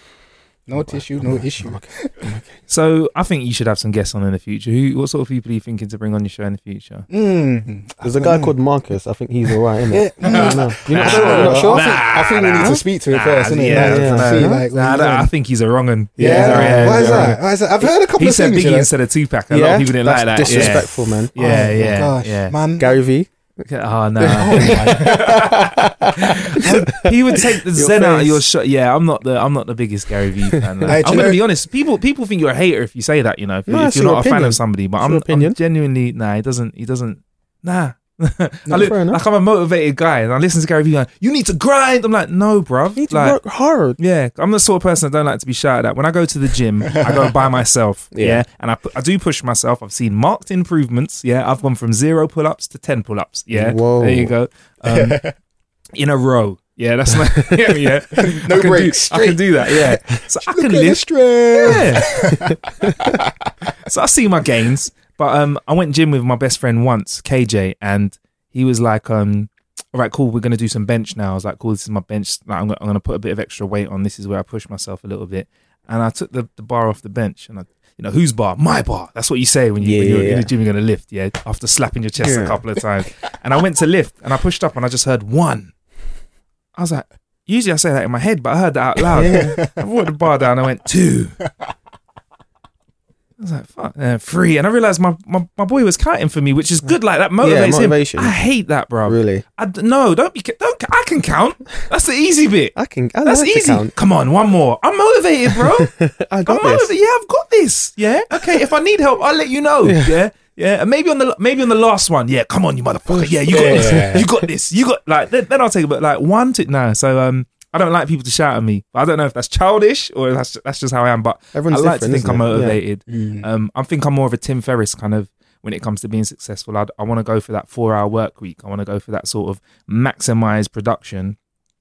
No tissue, no issue. So I think you should have some guests on in the future. Who, what sort of people are you thinking to bring on your show in the future? Mm. There's a guy called Marcus. I think he's alright, isn't Yeah, it? mm. I don't know. You're not I sure? don't know, You're not sure? I think, I think we need to speak to him first, innit? Yeah, Like, yeah. to see, Nah, like, what nah, he's nah, I doing. think he's a wrong one. Yeah, yeah, why is yeah, that? Why is that? I've heard a couple He of said things. Biggie you know. instead of Tupac. A lot Yeah? of people didn't That's like that. disrespectful, man. Yeah, Oh, yeah, my yeah, gosh, yeah. man. Gary V. Oh no! He would take the Your zen out of face. your shot. Yeah, I'm not the I'm not the biggest Gary Vee fan. Like, Hey, do I'm you gonna know- be honest. People people think you're a hater if you say that. You know, if, No, if it's you're your not a fan opinion. of somebody. But It's I'm, your I'm opinion. genuinely nah. He doesn't. He doesn't. Nah. I No, look, fair enough. like I'm a motivated guy, and I listen to Gary Vee going, "You need to grind." I'm like, "No, bruv. You need to like, work hard. Yeah, I'm the sort of person that don't like to be shouted at. When I go to the gym, I go by myself. Yeah, Yeah. and I pu- I do push myself. I've seen marked improvements. Yeah, I've gone from zero pull ups to ten pull ups. Yeah, Whoa. there you go. Um, in a row. Yeah, that's my yeah. yeah. No I can breaks, Do, I can straight. do that. Yeah, so I Look can at the lift. strength. Yeah. So I see my gains, but um, I went gym with my best friend once, K J, and he was like, um, "All right, cool, we're gonna do some bench now." I was like, "Cool, this is my bench. Like, I'm, gonna, I'm gonna put a bit of extra weight on. This is where I push myself a little bit." And I took the, the bar off the bench, and I, you know, whose bar? My bar. That's what you say when, you, Yeah, when you're yeah, in the yeah. gym. You're gonna lift, yeah. After slapping your chest a Yeah. couple of times, and I went to lift, and I pushed up, and I just heard one. I was like, usually I say that in my head, but I heard that out loud. I brought the bar down. I went two. I was like, fuck, uh, three. And I realized my, my, my boy was counting for me, which is good. Like, that motivates motivation. him. I hate that, bro. Really? I d- no, don't be, don't, I can count. That's the easy bit. I can. I That's like easy. To count. Come on, one more. I'm motivated, bro. I I'm got this. motivated. Yeah, I've got this. Yeah. Okay. If I need help, I'll let you know. Yeah. Yeah. Yeah. And maybe on the maybe on the last one. Yeah. Come on, you motherfucker. Yeah. You got Yeah. this. You got this. You got like. Then, then I'll take it. But like one to no. So um, I don't like people to shout at me. I don't know if that's childish or if that's that's just how I am. But Everyone's I like to different, think I'm isn't it? motivated. Mm. Um, I think I'm more of a Tim Ferriss kind of when it comes to being successful. I'd, I want to go for that four hour work week. I want to go for that sort of maximize production,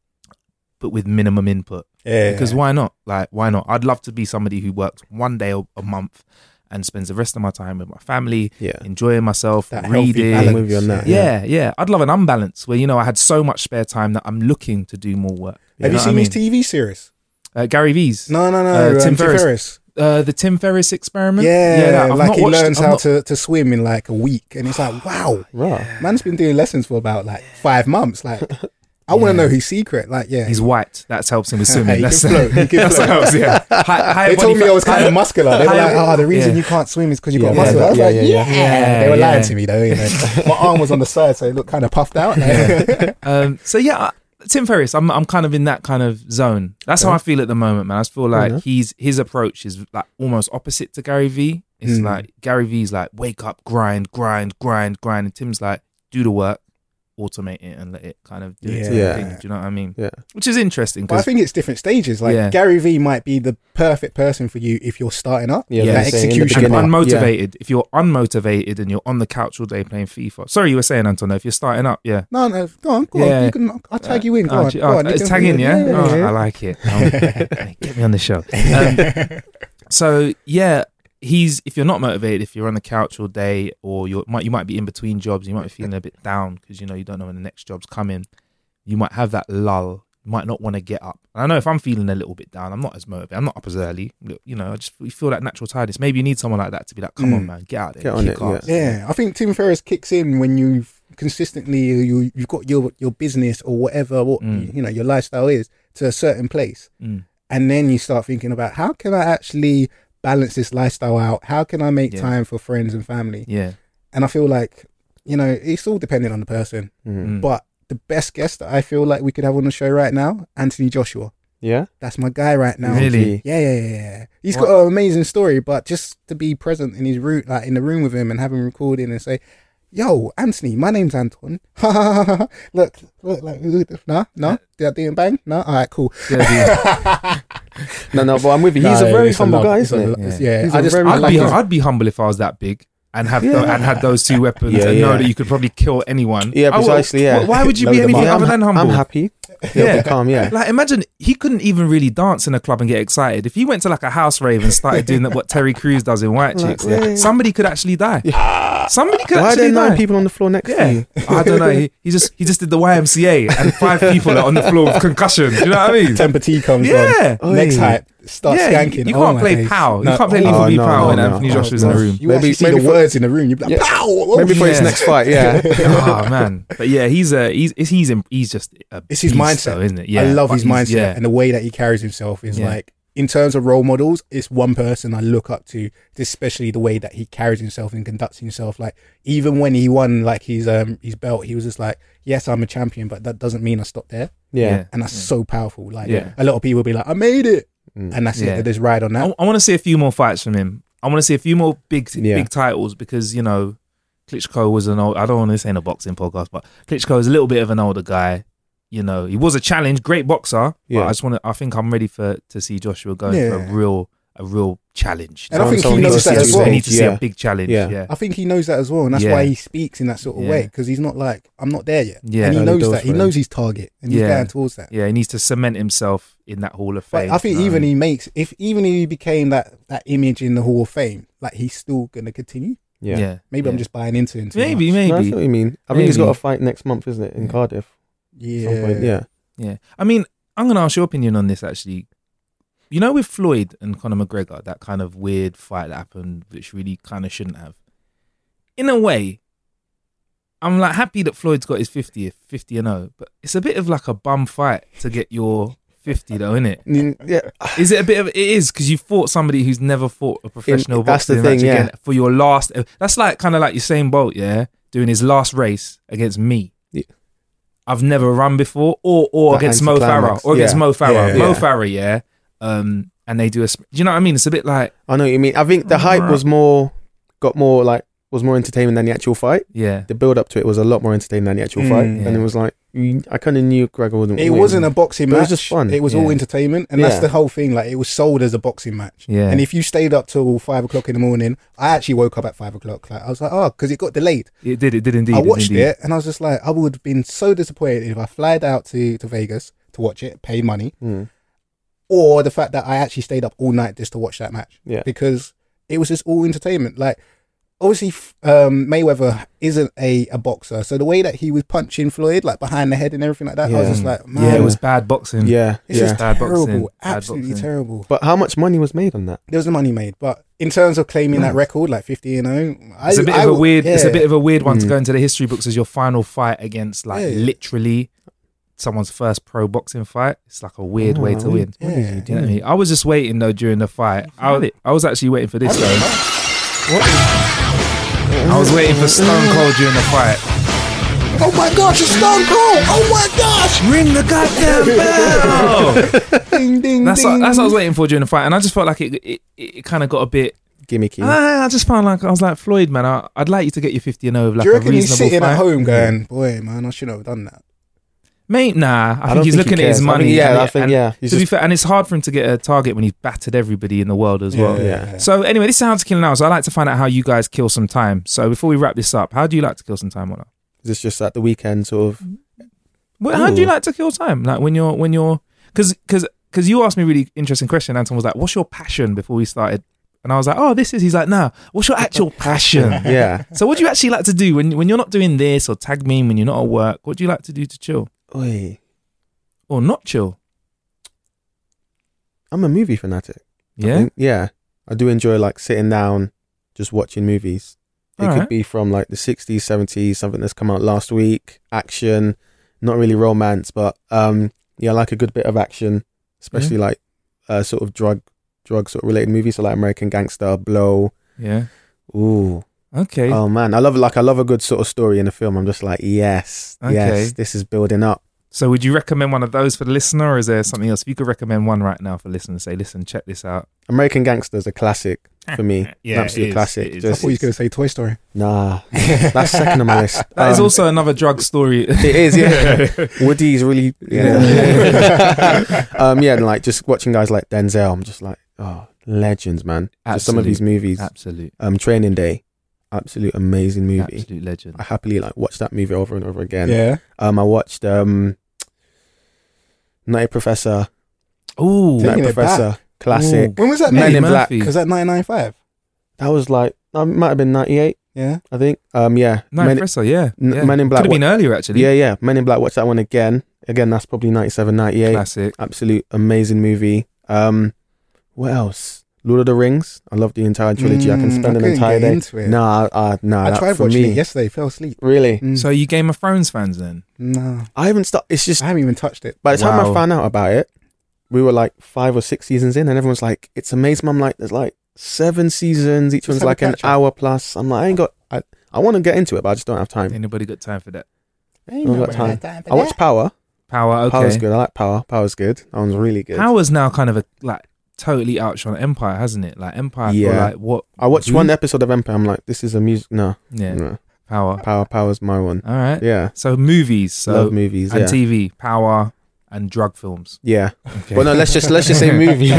but with minimum input. Yeah. Because why not? Like, why not? I'd love to be somebody who works one day a, a month and spends the rest of my time with my family, Yeah. enjoying myself, That healthy reading. balance. I'm with you on that. Yeah, yeah. I'd love an unbalance where, you know, I had so much spare time that I'm looking to do more work. Have know you what seen I mean? his T V series? Uh, Gary V's. No, no, no. Uh, um, Tim Tim Ferriss. Ferriss. Uh, the Tim Ferriss experiment. Yeah, that- I've like not he watched it. learns I've how not- to, to swim in like a week, and it's like, wow, Right. man's been doing lessons for about like five months. Like, I want to know his secret. Like, yeah, He's white. That helps him with He swimming. can That's, float, he can that's what float. helps. Yeah. High, high They body told me fat- I was kind high- of muscular. They were high- like, oh, the reason yeah. you can't swim is because you Yeah, got yeah, muscle. I was yeah, like, yeah, yeah, yeah. They were Yeah. lying to me though. You know, my arm was on the side, so it looked kind of puffed out. Um, so yeah, uh, Tim Ferriss, I'm I'm kind of in that kind of zone. That's how I feel at the moment, man. I just feel like Yeah. he's his approach is like almost opposite to Gary Vee. It's Mm. like Gary Vee's like wake up, grind, grind, grind, grind, and Tim's like do the work, automate it, and let it kind of do its own Yeah. thing. Do you know what I mean? Yeah. Which is interesting. But I 'cause- think it's different stages. Like Yeah. Gary Vee might be the perfect person for you if you're starting up. Yeah, Yeah. That they're saying in the execution. and beginning. unmotivated. If you're unmotivated and you're on the couch all day playing FIFA. Sorry, you were saying, Anton. If you're starting up, yeah. No, no, go on, go Yeah. on. You can, I'll tag you in. Go Oh, on, gee- go oh, on. You it's can- tagging, yeah? yeah, Oh, yeah. I like it. Um, hey, get me on the show. Um, so yeah, he's if you're not motivated, if you're on the couch all day, or you might you might be in between jobs, you might be feeling a bit down because you know you don't know when the next job's coming. You might have that lull. You might not want to get up. And I know if I'm feeling a little bit down, I'm not as motivated. I'm not up as early. You know, I just you feel that natural tiredness. Maybe you need someone like that to be like, come on, Mm. man, get out there, Get on kick it, ass. Yeah, I think Tim Ferriss kicks in when you've consistently you you've got your your business or whatever what Mm. you know your lifestyle is to a certain place, Mm. and then you start thinking about how can I actually balance this lifestyle out? How can I make Yeah. time for friends and family? Yeah. And I feel like you know it's all dependent on the person, Mhm. Mm. but the best guest that I feel like we could have on the show right now, Anthony Joshua. Yeah. That's my guy right now. Really? Yeah, yeah, yeah, yeah. He's What? got an amazing story, but just to be present in his room, like in the room with him and have him recording and say, "Yo, Anthony, my name's Anton. look, look, like, no, no, did I do it bang? No, all right, cool. Yeah, No, no, but I'm with you. He's No, a very it's humble love, guy, it's a isn't lo- he? it's- Yeah. Yeah, He's I a just, very I I'd like be him. I'd be humble if I was that big and have Yeah. tho- and had those two weapons Yeah, and know yeah. that you could probably kill anyone. Yeah, I would- precisely, yeah. wh- Why would you Load be them anything up. other than humble? I'm happy. He'll Yeah. be calm, yeah. Like imagine he couldn't even really dance in a club and get excited. If he went to like a house rave and started doing that, what Terry Crews does in White Like, Chicks, yeah, yeah. somebody could actually die. Somebody could Why are actually there nine die. people on the floor next to Yeah, you? I don't know. He, he just he just did the Y M C A and five people are on the floor with concussion. Do you know what I mean? Temper T comes Yeah. on. Next Oi. hype, start Yeah, skanking. you, you Oh can't my play days. pow. No, You can't play oh, Leave oh, Me no, Pow no, when no. Anthony Oh, Joshua's in the gosh. room. You Maybe- actually see maybe the for- words in the room. You'd be like, Yeah. pow! Oh, Maybe for his Yeah. next fight, yeah. Oh man, but yeah, he's a he's he's he's, he's just a It's his beast mindset, though, isn't it? I love but his he's- mindset Yeah, and the way that he carries himself is Yeah. like in terms of role models, it's one person I look up to, especially the way that he carries himself and conducts himself. Like, even when he won like his um his belt, he was just like, yes, I'm a champion, but that doesn't mean I stop there. Yeah. Yeah. And that's Yeah. so powerful. Like, Yeah. a lot of people will be like, I made it. Mm. And that's Yeah. it. They just ride on that. I, I want to see a few more fights from him. I want to see a few more big Yeah. big titles because, you know, Klitschko was an old, I don't want to say in a boxing podcast, but Klitschko is a little bit of an older guy. You know, he was a challenge, great boxer. Yeah. But I just want to, I think I'm ready for to see Joshua going for a Yeah. real, a real challenge. And I think he Someone knows needs that to as see well. I need to see Yeah. a big challenge. Yeah. Yeah. Yeah. I think he knows that as well, and that's Yeah. why he speaks in that sort of Yeah. way, because he's not like, I'm not there yet. Yeah. And he Early knows doors that. He for him. knows his target, and he's Yeah. going towards that. He needs to cement himself in that Hall of But Fame. I think Um, even he makes, if even if he became that, that image in the Hall of Fame, like, he's still going to continue. Yeah. yeah. Maybe yeah. I'm just buying into him too maybe, much. maybe. No, I see what you mean. I think he's Maybe. got a fight next month, isn't it, in Yeah. Cardiff? Yeah. Some point, yeah. Yeah. I mean, I'm going to ask your opinion on this actually. You know, with Floyd and Conor McGregor, that kind of weird fight that happened, which really kind of shouldn't have. In a way, I'm like happy that Floyd's got his fiftieth, fifty and oh, but it's a bit of like a bum fight to get your fifty though, isn't it? Mm, Yeah. Is it a bit of, it is, because you fought somebody who's never fought a professional that's the boxing thing, match yeah. again for your last, that's like kind of like Usain Bolt, yeah, doing his last race against me. Yeah. I've never run before, or or That against Mo Farah, anticlimax. or against Yeah. Mo Farah, Yeah. Mo Yeah. Farah, yeah. Um, and they do a, sp- do you know what I mean? It's a bit like, I know what you mean. I think the hype was more, got more like, was more entertaining than the actual fight. yeah, The build up to it was a lot more entertaining than the actual Mm. fight. Yeah. And it was like, you- I kind of knew Gregor wasn't It winning. wasn't a boxing But it match. was just fun. It was all Yeah. entertainment, and that's Yeah. the whole thing. Like, it was sold as a boxing match. yeah. And if you stayed up till five o'clock in the morning, I actually woke up at five o'clock. Like, I was like, oh, because it got delayed. it did, it did indeed. I it did watched indeed. it, and I was just like, I would have been so disappointed if I flied out to, to Vegas to watch it, pay money, Mm. or the fact that I actually stayed up all night just to watch that match. Yeah. Because it was just all entertainment. Like, obviously, f- um, Mayweather isn't a, a boxer, so the way that he was punching Floyd, like behind the head and everything like that, I was Yeah. just like, man, Yeah, it was bad boxing. Yeah. it's yeah. just Bad terrible, boxing, bad absolutely boxing. terrible. But how much money was made on that? There was the money made, but in terms of claiming that record, like fifty and oh, I, It's a bit I of a would- weird. It's a yeah. bit of a weird one to Mm. go into the history books as your final fight against, like, Yeah. literally someone's first pro boxing fight. It's like a weird way to Oh, win. Yeah. Do you know what I mean? I was just waiting though during the fight. I was, I was actually waiting for this though. I was waiting for Stone Cold during the fight. Oh my gosh, it's Stone Cold! Oh my gosh! Ring the goddamn bell! Ding ding That's ding. what, that's what I was waiting for during the fight, and I just felt like it. It, it kind of got a bit. Gimmicky. I, I just found like I was like, Floyd, man. I, I'd like you to get your fifty and over. Like Do you a reckon he's reasonable sitting fight. at home going, boy, man, I shouldn't have done that? Mate, nah. I, I think don't he's think he looking at his cares. I money. think- yeah, and, I think, and yeah, To he's be just- fair, and it's hard for him to get a target when he's battered everybody in the world as well. Yeah. So anyway, this is How to Kill an Hour. So I'd like to find out how you guys kill some time. So before we wrap this up, how do you like to kill some time, Ola? Is this just at the weekend sort of? Well, how do you Ooh. like to kill time? Like when you're when you're because because because you asked me a really interesting question. Anton was like, "What's your passion?" Before we started, and I was like, "Oh, this is." He's like, "Nah, what's your actual passion?" Yeah. So what do you actually like to do when when you're not doing this or tag meme when you're not at work? What do you like to do to chill Oi. or not chill? I'm a movie fanatic. I Yeah. think. Yeah. I do enjoy like sitting down, just watching movies. It All could right. be from like the sixties, seventies, something that's come out last week, action, not really romance, but um, yeah, I like a good bit of action, especially like uh, sort of drug, drug sort of related movies, so like American Gangster, Blow. Yeah. Ooh, Okay. oh man, I love like I love a good sort of story in a film. I'm just like, yes, Okay. yes, this is building up. So would you recommend one of those for the listener, or is there something else? If you could recommend one right now for listeners, say, listen, check this out. American Gangster is a classic for me, Yeah, an absolute it is, classic. it is. I Just, thought he was going to say Toy Story. nah, that's second on my list. That is Um, also another drug story. It is, yeah. Woody's really, yeah. um, yeah, and like just watching guys like Denzel, I'm just like, oh, legends, man. Just some of these movies. Absolute, Um, Training Day, absolute amazing movie. absolute legend. I happily like watch that movie over and over again. Yeah. Um, I watched um, Nutty Professor, Ooh, Taking Nutty it Professor, classic. When was that Men made? in Black. Murphy. Was that nine nine five? That was like, um, it might have been ninety-eight, Yeah. I think. Um, yeah. No, Men, Professor, yeah. N- yeah. Men in Black. Could have been earlier, actually. yeah, yeah. Men in Black. Watch that one again. Again, that's probably ninety-seven, ninety-eight. Classic. Absolute amazing movie. Um, what else? Lord of the Rings. I love the entire trilogy. I can Mm, spend I an couldn't entire get day. into it. Nah, uh, nah. I that tried for watching me. it yesterday, fell asleep. Really? Mm. So you Game of Thrones fans then? No, I haven't stopped. It's just I haven't even touched it. by the time Wow. I found out about it, we were like five or six seasons in, and everyone's like, "It's amazing." I'm like, "There's like seven seasons. Each Just one's like an catch up. hour plus." I'm like, "I ain't got. I, I want to get into it, but I just don't have time." Anybody got time for that? Ain't I've got nobody time. got time for I watched that. Power. Power, okay. Power's good. I like Power. Power's good. That one's really good. Power's now kind of a like totally outshone Empire, hasn't it? Like Empire, Yeah. for like what? I watched who? one episode of Empire. I'm like, this is a music. No, Yeah, no. Power. Power. Power's my one. All right. Yeah, So movies, so love movies. and Yeah, T V, Power, and drug films. yeah. Okay. Well, no, let's just let's just say movies.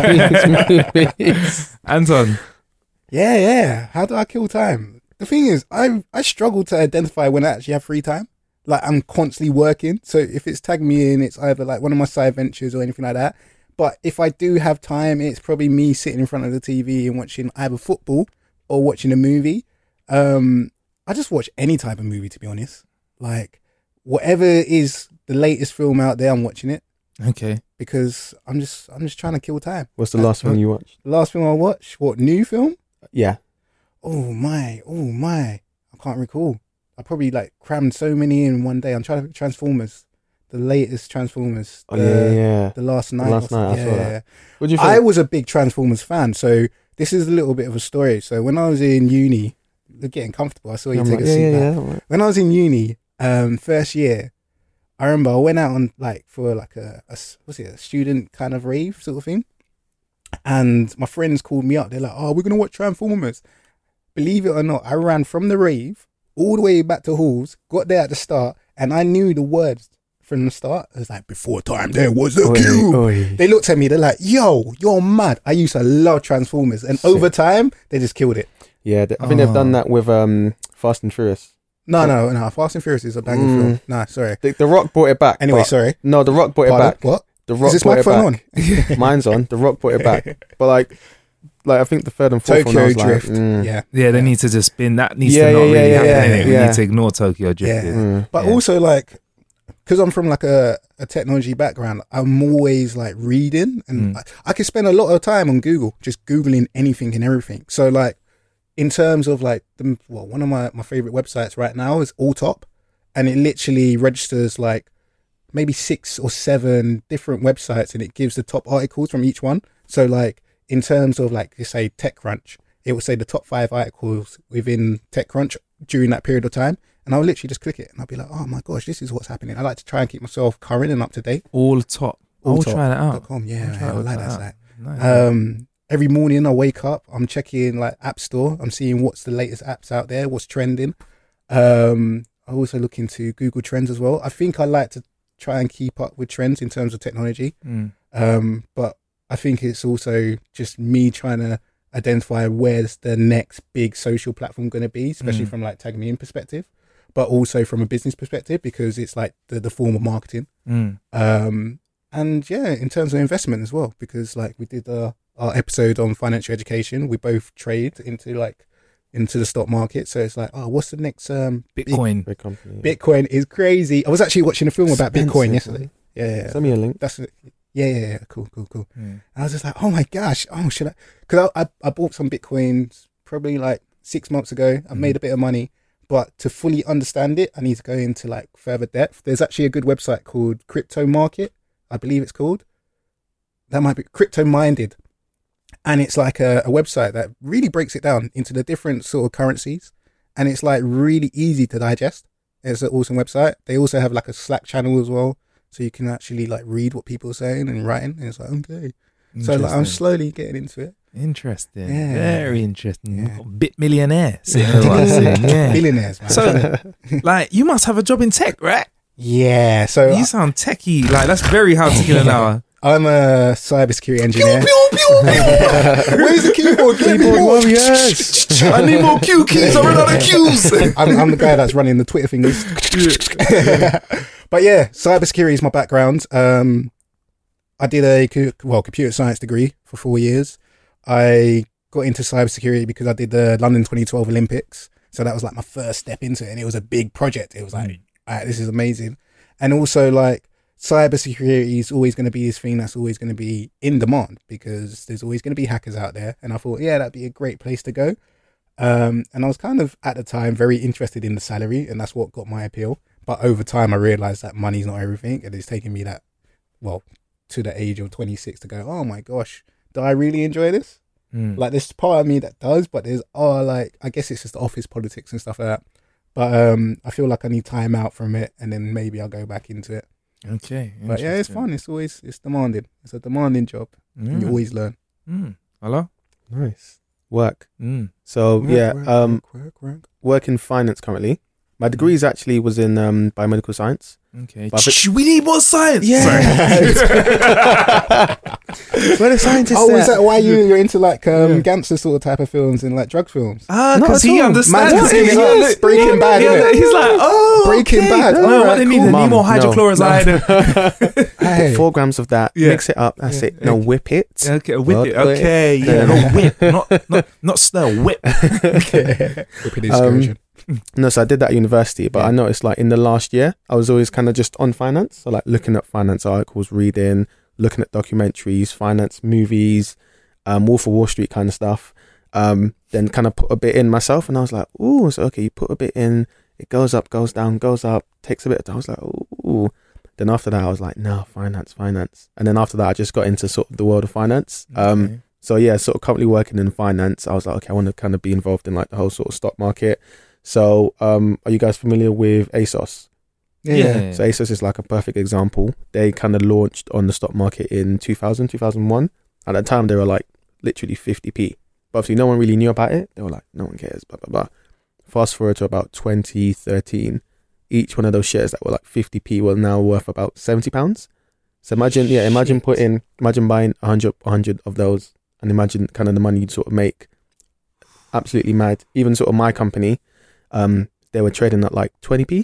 movies. Anton, Yeah, yeah. How do I kill time? The thing is, I I struggle to identify when I actually have free time. Like, I'm constantly working. So if it's tagged me in, it's either like one of my side ventures or anything like that. But if I do have time, it's probably me sitting in front of the T V and watching either football or watching a movie. Um, I just watch any type of movie, to be honest. Like, whatever is the latest film out there, I'm watching it okay. because I'm just I'm just trying to kill time. What's the last one you watched? The last film I watched, what, new film? Yeah, Oh my, oh my. I can't recall. I probably like crammed so many in one day. I'm trying to think Transformers. The latest Transformers. oh the, yeah, yeah, yeah. The last night. last or night, I something. saw yeah, that. yeah. What do you think? I was a big Transformers fan, so this is a little bit of a story. So when I was in uni, we're getting comfortable. I saw you I'm take like, a yeah, seat yeah, back. yeah. Right. When I was in uni, um, first year, I remember I went out on like for like a, a s- what's it, a student kind of rave sort of thing, and my friends called me up. They're like, "Oh, we're gonna watch Transformers." Believe it or not, I ran from the rave all the way back to halls, got there at the start, and I knew the words from the start. It was like, "Before time, there was a Oi, cube." oi. They looked at me. They're like, "Yo, you're mad." I used to love Transformers, and Sick. over time, they just killed it. Yeah, th- I think they've done that with um, Fast and Furious. No, no, no. Fast and Furious is a banging Mm. film. Nah, sorry. The, the Rock brought it back. Anyway, but- sorry. No, The Rock brought it Pardon? back. What? The Rock Is this brought it microphone back. on? Mine's on. The Rock brought it back. But like, like I think the third and fourth one, I Tokyo was like, Drift. mm, Yeah. Yeah, they need to just spin. That needs Yeah, to not yeah, really yeah, happen. yeah, innit? We yeah. need to ignore Tokyo Drift. Yeah. mm. But Yeah. also, like, because I'm from like a, a technology background, I'm always like reading, and Mm. I, I can spend a lot of time on Google, just Googling anything and everything. So, like, in terms of like, the, well, one of my, my favorite websites right now is Alltop, and it literally registers like maybe six or seven different websites, and it gives the top articles from each one. So, like, in terms of like, you say TechCrunch, it will say the top five articles within TechCrunch during that period of time. And I'll literally just click it and I'll be like, oh my gosh, this is what's happening. I like to try and keep myself current and up to date. All top. I'll Alltop try that out. dot com. I'll Yeah, try I to look like that that up. site. Nice. Um, every morning I wake up, I'm checking like App Store. I'm seeing what's the latest apps out there, what's trending. Um, I also look into Google Trends as well. I think I like to try and keep up with trends in terms of technology. Mm. Um, but I think it's also just me trying to identify where's the next big social platform going to be, especially Mm. from like Tag Me In perspective, but also from a business perspective, because it's like the, the form of marketing. Mm. Um, and yeah, in terms of investment as well, because like we did uh, our episode on financial education, we both trade into like into the stock market. So it's like, oh, what's the next um big- Bitcoin. Big company. Bitcoin is crazy. I was actually watching a film about Bitcoin Expensive, yesterday. man. Yeah, yeah, yeah. Send me a link. That's it. Yeah, yeah, yeah. Cool, cool, cool. Mm. And I was just like, oh my gosh, oh, should I? Because I, I, I bought some Bitcoins probably like six months ago. I made a bit of money, but to fully understand it, I need to go into like further depth. There's actually a good website called Crypto Market, I believe it's called. That might be Crypto Minded. And it's like a, a website that really breaks it down into the different sort of currencies. And it's like really easy to digest. It's an awesome website. They also have like a Slack channel as well. So you can actually like read what people are saying and writing. And it's like, okay. So like, I'm Interesting. slowly getting into it. Interesting. Yeah. Very interesting. Yeah. Bit millionaire. sitting with us, yeah. Billionaires, man. So, like, you must have a job in tech, right? yeah. So You sound techie. Like, that's very hard to kill an hour. I'm a cybersecurity engineer. Where's the keyboard? Give me Keyboard more. warriors. I need more Q keys. I ran out of Qs. I'm, I'm the guy that's running the Twitter fingers. But yeah, cybersecurity is my background. Um, I did a co- well computer science degree for four years. I got into cybersecurity because I did the London twenty twelve Olympics. So that was like my first step into it, and it was a big project. It was like, all right, this is amazing. And also, like, cybersecurity is always going to be this thing that's always going to be in demand because there's always going to be hackers out there. And I thought, yeah, that'd be a great place to go. Um, and I was kind of at the time very interested in the salary, and that's what got my appeal. But over time, I realized that money's not everything, and it's taken me that, well, to the age of twenty-six to go, oh my gosh, do I really enjoy this? Mm. Like, there's part of me that does, but there's, oh, like, I guess it's just office politics and stuff like that. But um, I feel like I need time out from it, and then maybe I'll go back into it. Okay. But yeah, it's fun. It's always, it's demanding. It's a demanding job. Mm. And you always learn. Mm. Hello? Nice. Work. Mm. So, Work, yeah, work, um, work, work, work. work in finance currently. My degree is actually was in um, biomedical science. Okay. But I Shh, we need more science. Yeah. Where the scientists Oh, at? is that why you, you're into like um, Yeah. gangster sort of type of films and like drug films? Ah, Not because at he all. understands. Man's He's giving like, us look, Breaking Bad, yeah, innit? he's like, oh, Breaking okay. Bad. No, All what right, they need, cool. they need Mum, more no, hydrochloroside. Put Hey. four grams of that, Yeah. mix it up, that's it. No, whip it. Okay, whip it. Well, Okay, yeah, no, whip, not not not stir, whip. Whipping Um, excursion. No, so I did that at university, but Yeah. I noticed like in the last year, I was always kind of just on finance. So like looking at finance articles, reading, looking at documentaries, finance movies, um, Wolf of Wall Street kind of stuff. Um, then kind of put a bit in myself, and I was like, ooh, so okay, you put a bit in, it goes up, goes down, goes up, takes a bit of time. I was like, ooh. Then after that, I was like, no, finance, finance. And then after that, I just got into sort of the world of finance. Um, Okay. So yeah, sort of currently working in finance. I was like, okay, I want to kind of be involved in like the whole sort of stock market. So um, are you guys familiar with ASOS? Yeah. So ASOS is like a perfect example. They kind of launched on the stock market in two thousand, two thousand one. At that time, they were like literally fifty p. But obviously, no one really knew about it. They were like, no one cares, blah, blah, blah. Fast forward to about twenty thirteen. Each one of those shares that were like fifty p were now worth about seventy pounds. So imagine, yeah, imagine putting, imagine buying one hundred, one hundred of those, and imagine kind of the money you'd sort of make. Absolutely mad. Even sort of my company, um, they were trading at like twenty p.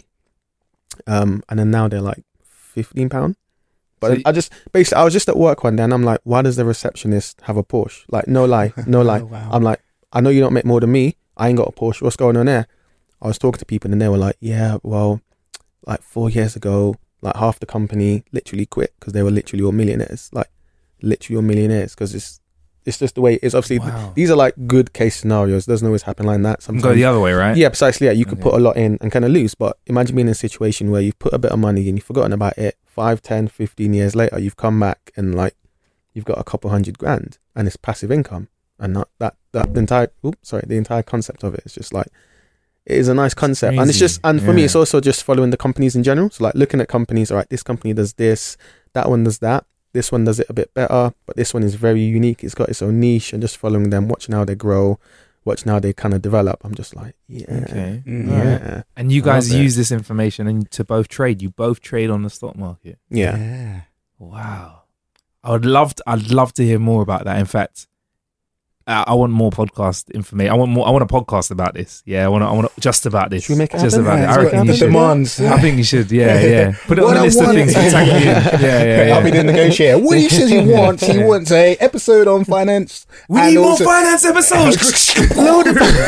Um, and then now they're like fifteen pounds. But So I just, basically, I was just at work one day and I'm like, why does the receptionist have a Porsche? Like, no lie, no lie. Oh, wow. I'm like, I know you don't make more than me. I ain't got a Porsche. What's going on there? I was talking to people and they were like, yeah, well, like four years ago, like half the company literally quit because they were literally all millionaires. Like, literally all millionaires because it's, it's just the way it is. Obviously, Wow. these are like good case scenarios. Doesn't always happen like that. Sometimes Go the other way, right? yeah, precisely. Yeah, you could Okay. put a lot in and kind of lose, but imagine being in a situation where you've put a bit of money and you've forgotten about it. Five, ten, fifteen years later, you've come back and like you've got a couple hundred grand and it's passive income, and that that that the entire oops, sorry, the entire concept of it is just like it is a nice concept, and it's crazy. just and for me, Yeah. it's also just following the companies in general. So like looking at companies, all right, this company does this, that one does that. This one does it a bit better, but this one is very unique. It's got its own niche, and just following them, watching how they grow, watching how they kind of develop. I'm just like, yeah, Okay. Mm. yeah, And you I guys love it. use this information and to both trade. You both trade on the stock market. yeah. Yeah. Wow. I would love to, I'd love to hear more about that. In fact, I, I want more podcast information. I want more. I want a podcast about this. Yeah, I want. To, I want to, just about this. Should we make it just happen? about Yeah, it. it's I got reckon you the should. demands. I think you should. Yeah, yeah. Put it What on the I list of want- things to tag me in. Yeah, yeah, yeah. I'll be the negotiator. What he says he wants, he wants a episode on finance. We and need more also- finance episodes. Load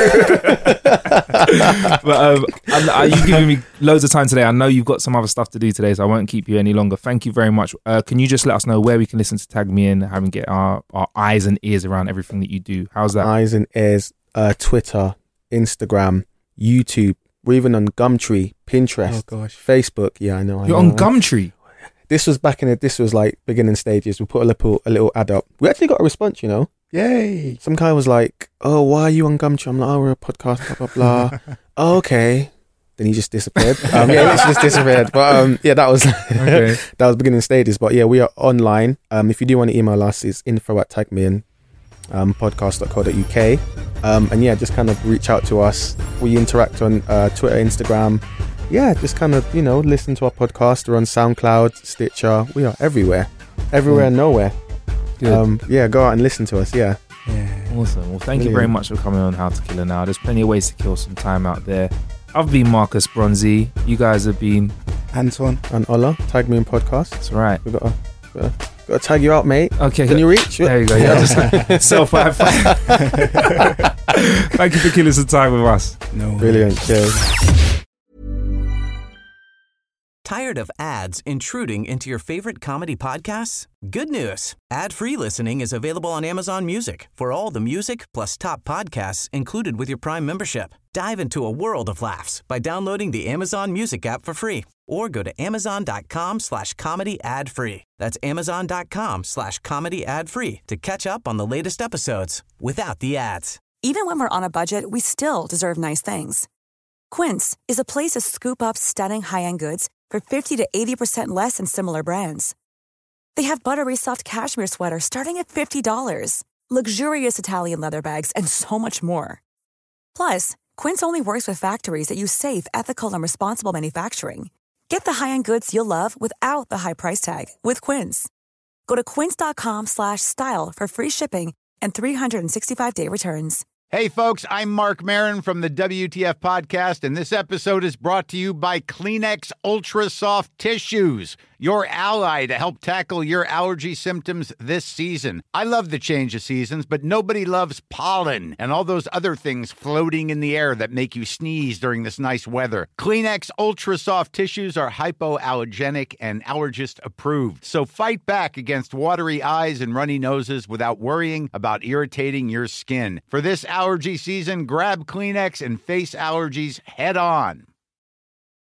it. But um, and, uh, you've given me loads of time today. I know you've got some other stuff to do today, so I won't keep you any longer. Thank you very much. Uh, can you just let us know where we can listen to Tag Me In, how we can get our, our eyes and ears around everything that you do? How's that? Eyes and ears, uh, Twitter, Instagram, YouTube. We're even on Gumtree, Pinterest, Oh gosh. Facebook. Yeah, I know. I You're know. on Gumtree. This was back in it. This was like beginning stages. We put a little, a little ad up. We actually got a response. You know, Yay. some guy was like, "Oh, why are you on Gumtree?" I'm like, "Oh, we're a podcast." Blah blah blah. Oh, okay. Then he just disappeared. Um, yeah, he just disappeared. But um, yeah, that was Okay. that was beginning stages. But yeah, we are online. Um, if you do want to email us, it's info at tagmein um, podcast dot co dot uk. Um, and yeah, just kind of reach out to us. We interact on uh, Twitter, Instagram. Yeah, just kind of, you know, listen to our podcast. We're on SoundCloud, Stitcher. We are everywhere. Everywhere and nowhere. Good. Um, yeah, go out and listen to us. Yeah. Yeah. Awesome. Well, thank you Brilliant. very much for coming on How to Kill Her Now. There's plenty of ways to kill some time out there. I've been Marcus Bronzy. You guys have been. Anton. And Ola, Tag Me In Podcast. That's right. We've got to, got to, got to tag you out, mate. Okay. Can you reach? There you go. Yeah, just self high five. Thank you for killing some time with us. No. Brilliant. Cheers. Tired of ads intruding into your favorite comedy podcasts? Good news. Ad-free listening is available on Amazon Music for all the music plus top podcasts included with your Prime membership. Dive into a world of laughs by downloading the Amazon Music app for free or go to amazon.com slash comedy ad free. That's amazon.com slash comedy ad free to catch up on the latest episodes without the ads. Even when we're on a budget, we still deserve nice things. Quince is a place to scoop up stunning high-end goods for fifty to eighty percent less than similar brands. They have buttery soft cashmere sweaters starting at fifty dollars, luxurious Italian leather bags, and so much more. Plus, Quince only works with factories that use safe, ethical, and responsible manufacturing. Get the high-end goods you'll love without the high price tag with Quince. Go to quince.com slash style for free shipping and three sixty-five day returns. Hey, folks, I'm Mark Maron from the W T F Podcast, and this episode is brought to you by Kleenex Ultra Soft Tissues, your ally to help tackle your allergy symptoms this season. I love the change of seasons, but nobody loves pollen and all those other things floating in the air that make you sneeze during this nice weather. Kleenex Ultra Soft Tissues are hypoallergenic and allergist approved, so fight back against watery eyes and runny noses without worrying about irritating your skin. For this allergy season, grab Kleenex and face allergies head on.